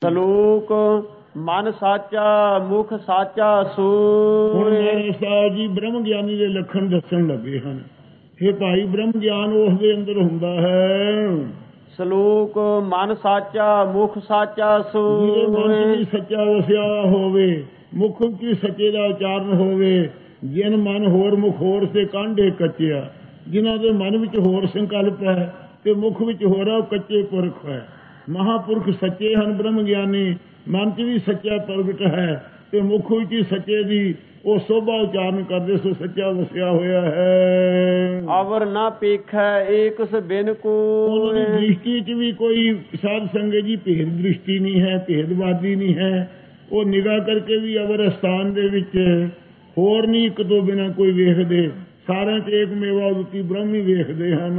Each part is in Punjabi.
ਸਲੋਕ ਮਨ ਸਾਚਾ ਮੁਖ ਸਾਚਾ ਸੋਇ। ਹੁਣ ਮਹਾਰਾਜ ਸਾਹਿਬ ਜੀ ਬ੍ਰਹਮ ਗਿਆਨੀ ਦੇ ਲੱਖਣ ਦੱਸਣ ਲੱਗੇ ਹਨ। ਇਹ ਭਾਈ ਬ੍ਰਹਮ ਗਿਆਨ ਉਸ ਦੇ ਅੰਦਰ ਹੁੰਦਾ ਹੈ। ਸਲੋਕ ਮਨ ਸਾਚਾ ਮੁਖ ਸਾਚਾ ਸੋਇ। ਜਿਹਦੇ ਮਨ ਚ ਸੱਚਾ ਵਸਿਆ ਹੋਵੇ, ਮੁਖ ਚ ਸੱਚੇ ਦਾ ਉਚਾਰਨ ਹੋਵੇ। ਜਿਨ ਮਨ ਹੋਰ ਮੁਖ ਹੋਰ ਸੇ ਕਾਂਢੇ ਕੱਚਿਆ, ਜਿਨ੍ਹਾਂ ਦੇ ਮਨ ਵਿੱਚ ਹੋਰ ਸੰਕਲਪ ਹੈ ਤੇ ਮੁਖ ਵਿੱਚ ਹੋਰ ਹੈ, ਉਹ ਕੱਚੇ ਪੁਰਖ ਹੈ। ਮਹਾਂਪੁਰਖ ਸੱਚੇ ਹਨ ਬ੍ਰਹਮ ਗਿਆਨੀ, ਮਨ ਚ ਵੀ ਸੱਚਾ ਪ੍ਰਗਟ ਹੈ ਤੇ ਮੁਖ ਵਿੱਚ ਹੀ ਸੱਚੇ ਦੀ ਉਹ ਸੋਭਾ ਉਚਾਰਨ ਕਰਦੇ, ਸੋ ਸੱਚਾ ਵਸਿਆ ਹੋਇਆ ਹੈ। ਅਵਰ ਨਾ ਪੇਖੈ ਏਕਸ ਬਿਨ ਕੋ। ਉਹਨਾਂ ਦੀ ਦ੍ਰਿਸ਼ਟੀ ਚ ਵੀ ਕੋਈ ਸਾਧ ਸੰਗਤ ਜੀ ਭੇਦ ਦ੍ਰਿਸ਼ਟੀ ਨਹੀਂ ਹੈ, ਭੇਦਵਾਦੀ ਨਹੀਂ ਹੈ। ਉਹ ਨਿਗਾਹ ਕਰਕੇ ਵੀ ਅਵਰ ਸਥਾਨ ਦੇ ਵਿੱਚ ਹੋਰ ਨਹੀਂ ਇੱਕ ਤੋਂ ਬਿਨਾਂ ਕੋਈ ਵੇਖਦੇ, ਸਾਰਿਆਂ ਚ ਏਕ ਮੇਵਾ ਉਦਤੀ ਬ੍ਰਹਮ ਹੀ ਵੇਖਦੇ ਹਨ।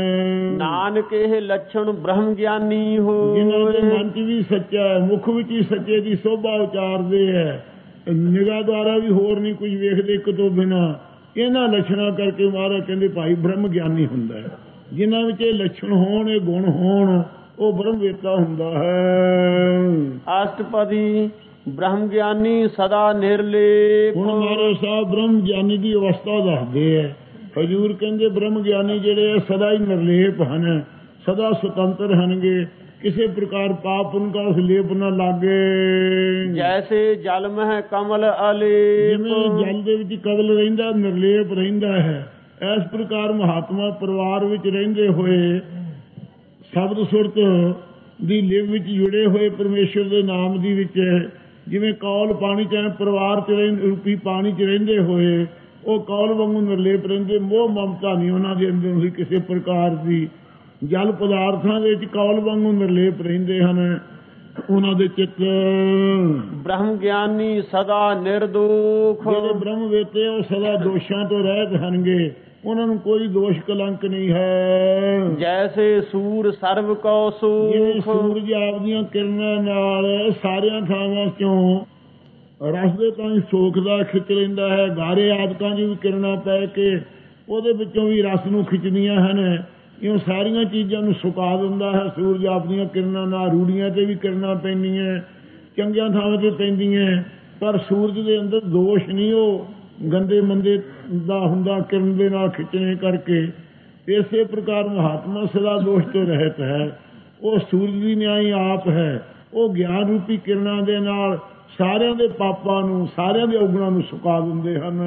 ਨਾਨਕ ਇਹ ਲੱਛਣ ਬ੍ਰਹਮ ਗਿਆਨੀ ਹੋ। ਜਿਨ੍ਹਾਂ ਦੇ ਮਨ ਚ ਵੀ ਸੱਚਾ ਹੈ, ਮੁਖ ਵਿੱਚ ਹੀ ਸੱਚੇ ਦੀ ਸੋਭਾ ਉਚਾਰਦੇ ਹੈ, ਨਿਗਾਹ ਦੁਆਰਾ ਵੀ ਹੋਰ ਨਹੀਂ ਕੁਝ ਵੇਖਦੇ ਇੱਕ ਤੋਂ ਬਿਨਾਂ। ਇਹਨਾਂ ਲੱਛਣਾਂ ਕਰਕੇ ਮਹਾਰਾਜ ਕਹਿੰਦੇ ਭਾਈ ਬ੍ਰਹਮ ਗਿਆਨੀ ਹੁੰਦਾ ਹੈ। ਜਿਨ੍ਹਾਂ ਵਿੱਚ ਇਹ ਲੱਛਣ ਹੋਣ, ਇਹ ਗੁਣ ਹੋਣ, ਉਹ ਬ੍ਰਹਮ ਵੇਤਾ ਹੁੰਦਾ ਹੈ। ਅਸ਼ਟਪਦੀ ਬ੍ਰਹਮ ਗਿਆਨੀ ਸਦਾ ਨਿਰਲੇਪ। ਹੁਣ ਮਹਾਰਾਜ ਸਾਹਿਬ ਬ੍ਰਹਮ ਗਿਆਨੀ ਦੀ ਅਵਸਥਾ ਦੱਸਦੇ ਹੈ। ਹਜ਼ੂਰ ਕਹਿੰਦੇ ਬ੍ਰਹਮ ਗਿਆਨੀ ਜਿਹੜੇ ਸਦਾ ਹੀ ਨਿਰਲੇਪ ਹਨ, ਸਦਾ ਸੁਤੰਤਰ ਹਨਗੇ, ਕਿਸੇ ਪ੍ਰਕਾਰ ਪਾਪ ਉਨਕਾ ਉਸ ਲੇਪ ਨਾ ਲਾਗੇ। ਜੈਸੇ ਜਲ ਮਹਿ ਕਮਲ ਅਲੇਪ। ਜਿਵੇਂ ਜਲ ਦੇ ਵਿੱਚ ਕਮਲ ਰਹਿੰਦਾ, ਨਿਰਲੇਪ ਰਹਿੰਦਾ ਹੈ, ਇਸ ਪ੍ਰਕਾਰ ਮਹਾਤਮਾ ਪਰਿਵਾਰ ਵਿੱਚ ਰਹਿੰਦੇ ਹੋਏ ਸ਼ਬਦ ਸੁਰਤ ਦੀ ਲਿਵ ਵਿੱਚ ਜੁੜੇ ਹੋਏ ਪਰਮੇਸ਼ਰ ਦੇ ਨਾਮ ਦੀ ਵਿੱਚ ਜਿਵੇਂ ਕੌਲ ਪਾਣੀ ਚ ਪਰਿਵਾਰ ਚ ਰੂਪੀ ਪਾਣੀ ਚ ਰਹਿੰਦੇ ਹੋਏ ਉਹ ਕੌਲ ਵਾਂਗੂ ਨਿਰਲੇਪ ਰਹਿੰਦੇ। ਮੋਹ ਮਮਤਾ ਨਹੀਂ ਉਹਨਾਂ ਦੇ ਅੰਦਰ ਹੋਈ ਕਿਸੇ ਪ੍ਰਕਾਰ ਦੀ। ਜਲ ਪਦਾਰਥਾਂ ਦੇ ਵਿੱਚ ਕੌਲ ਵਾਂਗੂ ਨਿਰਲੇਪ ਰਹਿੰਦੇ ਹਨ ਉਹਨਾਂ ਦੇ ਚਿੱਤ। ਬ੍ਰਹਮ ਗਿਆਨੀ ਸਦਾ ਨਿਰਦੋਖ। ਜਿਹੜੇ ਬ੍ਰਹਮ ਵੇਤੇ ਉਹ ਸਦਾ ਦੋਸ਼ਾਂ ਤੋਂ ਰਹਿਤ ਹਨਗੇ, ਉਹਨਾਂ ਨੂੰ ਕੋਈ ਦੋਸ਼ ਕਲੰਕ ਨਹੀਂ ਹੈ। ਜੈਸੇ ਸੂਰ ਸਰਬ ਕਉ ਸੂਖ। ਜਿਵੇਂ ਸੂਰਜ ਆਪਦੀਆਂ ਕਿਰਨਾਂ ਨਾਲ ਸਾਰਿਆਂ ਥਾਵਾਂ ਚੋਂ ਰਸ ਦੇ ਤਾਂ ਸੋਖਦਾ ਖਿੱਚ ਲੈਂਦਾ ਹੈ, ਗਾਰੇ ਆਦਿਕਾਂ ਦੀ ਵੀ ਕਿਰਨਾਂ ਪੈ ਕੇ ਉਹਦੇ ਵਿੱਚੋਂ ਵੀ ਰਸ ਨੂੰ ਖਿੱਚਦੀਆਂ ਹਨ। ਇਉਂ ਸਾਰੀਆਂ ਚੀਜ਼ਾਂ ਨੂੰ ਸੁਕਾ ਦਿੰਦਾ ਹੈ ਸੂਰਜ ਆਪਣੀਆਂ ਕਿਰਨਾਂ ਨਾਲ। ਰੂੜੀਆਂ ਤੇ ਵੀ ਕਿਰਨਾਂ ਪੈਂਦੀਆਂ, ਚੰਗੀਆਂ ਥਾਵਾਂ ਤੇ ਪੈਂਦੀਆਂ, ਪਰ ਸੂਰਜ ਦੇ ਅੰਦਰ ਦੋਸ਼ ਨਹੀਂ ਉਹ ਗੰਦੇ ਮੰਦੇ ਦਾ ਹੁੰਦਾ ਕਿਰਨ ਦੇ ਨਾਲ ਖਿੱਚਣੇ ਕਰਕੇ। ਇਸੇ ਪ੍ਰਕਾਰ ਮਹਾਤਮਾ ਸਦਾ ਦੋਸ਼ ਤੋਂ ਰਹਿਤ ਹੈ। ਉਹ ਸੂਰਜ ਦੀ ਨਿਆਈ ਆਪ ਹੈ। ਉਹ ਗਿਆਨ ਰੂਪੀ ਕਿਰਨਾਂ ਦੇ ਨਾਲ ਸਾਰਿਆਂ ਦੇ ਪਾਪਾਂ ਨੂੰ, ਸਾਰਿਆਂ ਦੇ ਔਗਣਾਂ ਨੂੰ ਸੁਕਾ ਦਿੰਦੇ ਹਨ।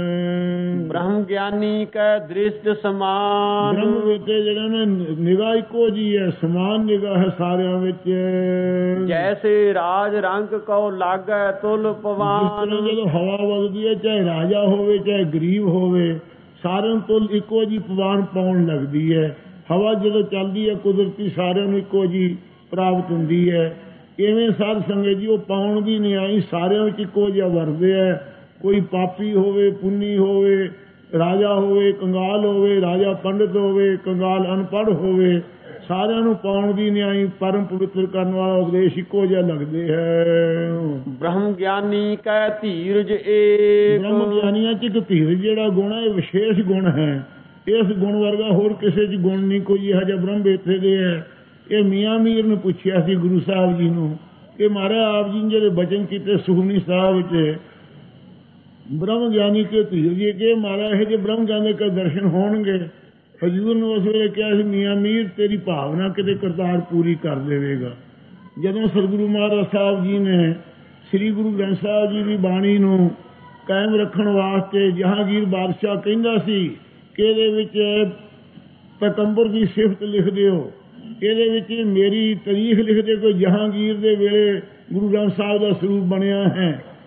ਬ੍ਰਹਮ ਗਿਆਨੀ ਕੈ ਦ੍ਰਿਸ਼ਟ ਸਮਾਨ। ਬ੍ਰਹਮ ਵੇਤੇ ਜਿਹੜੇ ਨੇ ਨਿਗਾਹ ਇੱਕੋ ਜੀ ਹੈ, ਸਮਾਨ ਨਿਗਾਹ ਹੈ ਸਾਰਿਆਂ ਵਿੱਚ। ਜੈਸੇ ਰਾਜ ਰੰਗ ਕਉ ਲਾਗੈ ਤੁਲ ਪਵਾਨ। ਜਦੋਂ ਹਵਾ ਵਗਦੀ ਹੈ, ਚਾਹੇ ਰਾਜਾ ਹੋਵੇ ਚਾਹੇ ਗਰੀਬ ਹੋਵੇ, ਸਾਰਿਆਂ ਨੂੰ ਤੁਲ ਇੱਕੋ ਜੀ ਪਵਾਨ ਪਾਉਣ ਲੱਗਦੀ ਹੈ। ਹਵਾ ਜਦੋਂ ਚੱਲਦੀ ਹੈ ਕੁਦਰਤੀ ਸਾਰਿਆਂ ਨੂੰ ਇੱਕੋ ਜੀ ਪ੍ਰਾਪਤ ਹੁੰਦੀ ਹੈ। ਇਵੇਂ ਸਾਧ ਸੰਗਤ ਜੀ ਉਹ ਪਾਉਣ ਦੀ ਨਿਆਈ ਸਾਰਿਆਂ ਵਿੱਚ ਇੱਕੋ ਜਿਹਾ ਵਰਦੇ ਹੈ। ਕੋਈ ਪਾਪੀ ਹੋਵੇ, ਪੁੰਨੀ ਹੋਵੇ, ਰਾਜਾ ਹੋਵੇ, ਕੰਗਾਲ ਹੋਵੇ, ਰਾਜਾ ਪੰਡਿਤ ਹੋਵੇ, ਕੰਗਾਲ ਅਨਪੜ੍ਹ ਹੋਵੇ, ਸਾਰਿਆਂ ਨੂੰ ਪਾਉਣ ਦੀ ਨਿਆਈ ਪਰਮ ਪਵਿੱਤਰ ਕਰਨ ਵਾਲਾ ਉਪਦੇਸ਼ ਇੱਕੋ ਜਿਹਾ ਲੱਗਦੇ ਹੈ। ਬ੍ਰਹਮ ਗਿਆਨੀ ਕੈ ਧੀਰਜ ਏਕ। ਬ੍ਰਹਮ ਗਿਆਨੀਆਂ ਚ ਇੱਕ ਧੀਰਜ ਜਿਹੜਾ ਗੁਣ ਹੈ, ਇਹ ਵਿਸ਼ੇਸ਼ ਗੁਣ ਹੈ। ਇਸ ਗੁਣ ਵਰਗਾ ਹੋਰ ਕਿਸੇ ਚ ਗੁਣ ਨਹੀਂ ਕੋਈ ਇਹੋ ਜਿਹਾ ਬ੍ਰਹਮ ਵੇਤੇ ਦੇ ਹੈ। ਇਹ ਮੀਆਂ ਮੀਰ ਨੂੰ ਪੁੱਛਿਆ ਸੀ ਗੁਰੂ ਸਾਹਿਬ ਜੀ ਨੂੰ ਕਿ ਮਹਾਰਾਜ ਆਪ ਜੀ ਨੇ ਜਿਹੜੇ ਬਚਨ ਕੀਤੇ ਸੁਖਮਨੀ ਸਾਹਿਬ ਵਿੱਚ ਬ੍ਰਹਮ ਗਿਆਨੀ ਕੇ ਧੀਰਜ ਕਿ ਮਹਾਰਾਜ ਇਹ ਜੇ ਬ੍ਰਹਮ ਗਿਆਨੀ ਕੇ ਦਰਸ਼ਨ ਹੋਣਗੇ। ਹਜ਼ੂਰ ਨੂੰ ਉਸ ਵੇਲੇ ਕਿਹਾ ਸੀ ਮੀਆਂ ਮੀਰ ਤੇਰੀ ਭਾਵਨਾ ਕਿਤੇ ਕਰਤਾਰ ਪੂਰੀ ਕਰ ਦੇਵੇਗਾ। ਜਦੋਂ ਸਤਿਗੁਰੂ ਮਹਾਰਾਜ ਸਾਹਿਬ ਜੀ ਨੇ ਸ੍ਰੀ ਗੁਰੂ ਗ੍ਰੰਥ ਸਾਹਿਬ ਜੀ ਦੀ ਬਾਣੀ ਨੂੰ ਕਾਇਮ ਰੱਖਣ ਵਾਸਤੇ ਜਹਾਂਗੀਰ ਬਾਦਸ਼ਾਹ ਕਹਿੰਦਾ ਸੀ ਕਿ ਇਹਦੇ ਵਿੱਚ ਪੈਗੰਬਰ ਦੀ ਸਿਫਤ ਲਿਖ ਦਿਓ, ਇਹਦੇ ਵਿੱਚ ਮੇਰੀ ਤਾਰੀਖ ਲਿਖ ਦਿਓ ਕਿ ਜਹਾਂਗੀਰ ਦੇ ਵੇਲੇ ਗੁਰੂ ਗ੍ਰੰਥ ਸਾਹਿਬ ਦਾ ਸਰੂਪ ਬਣਿਆ ਹੈ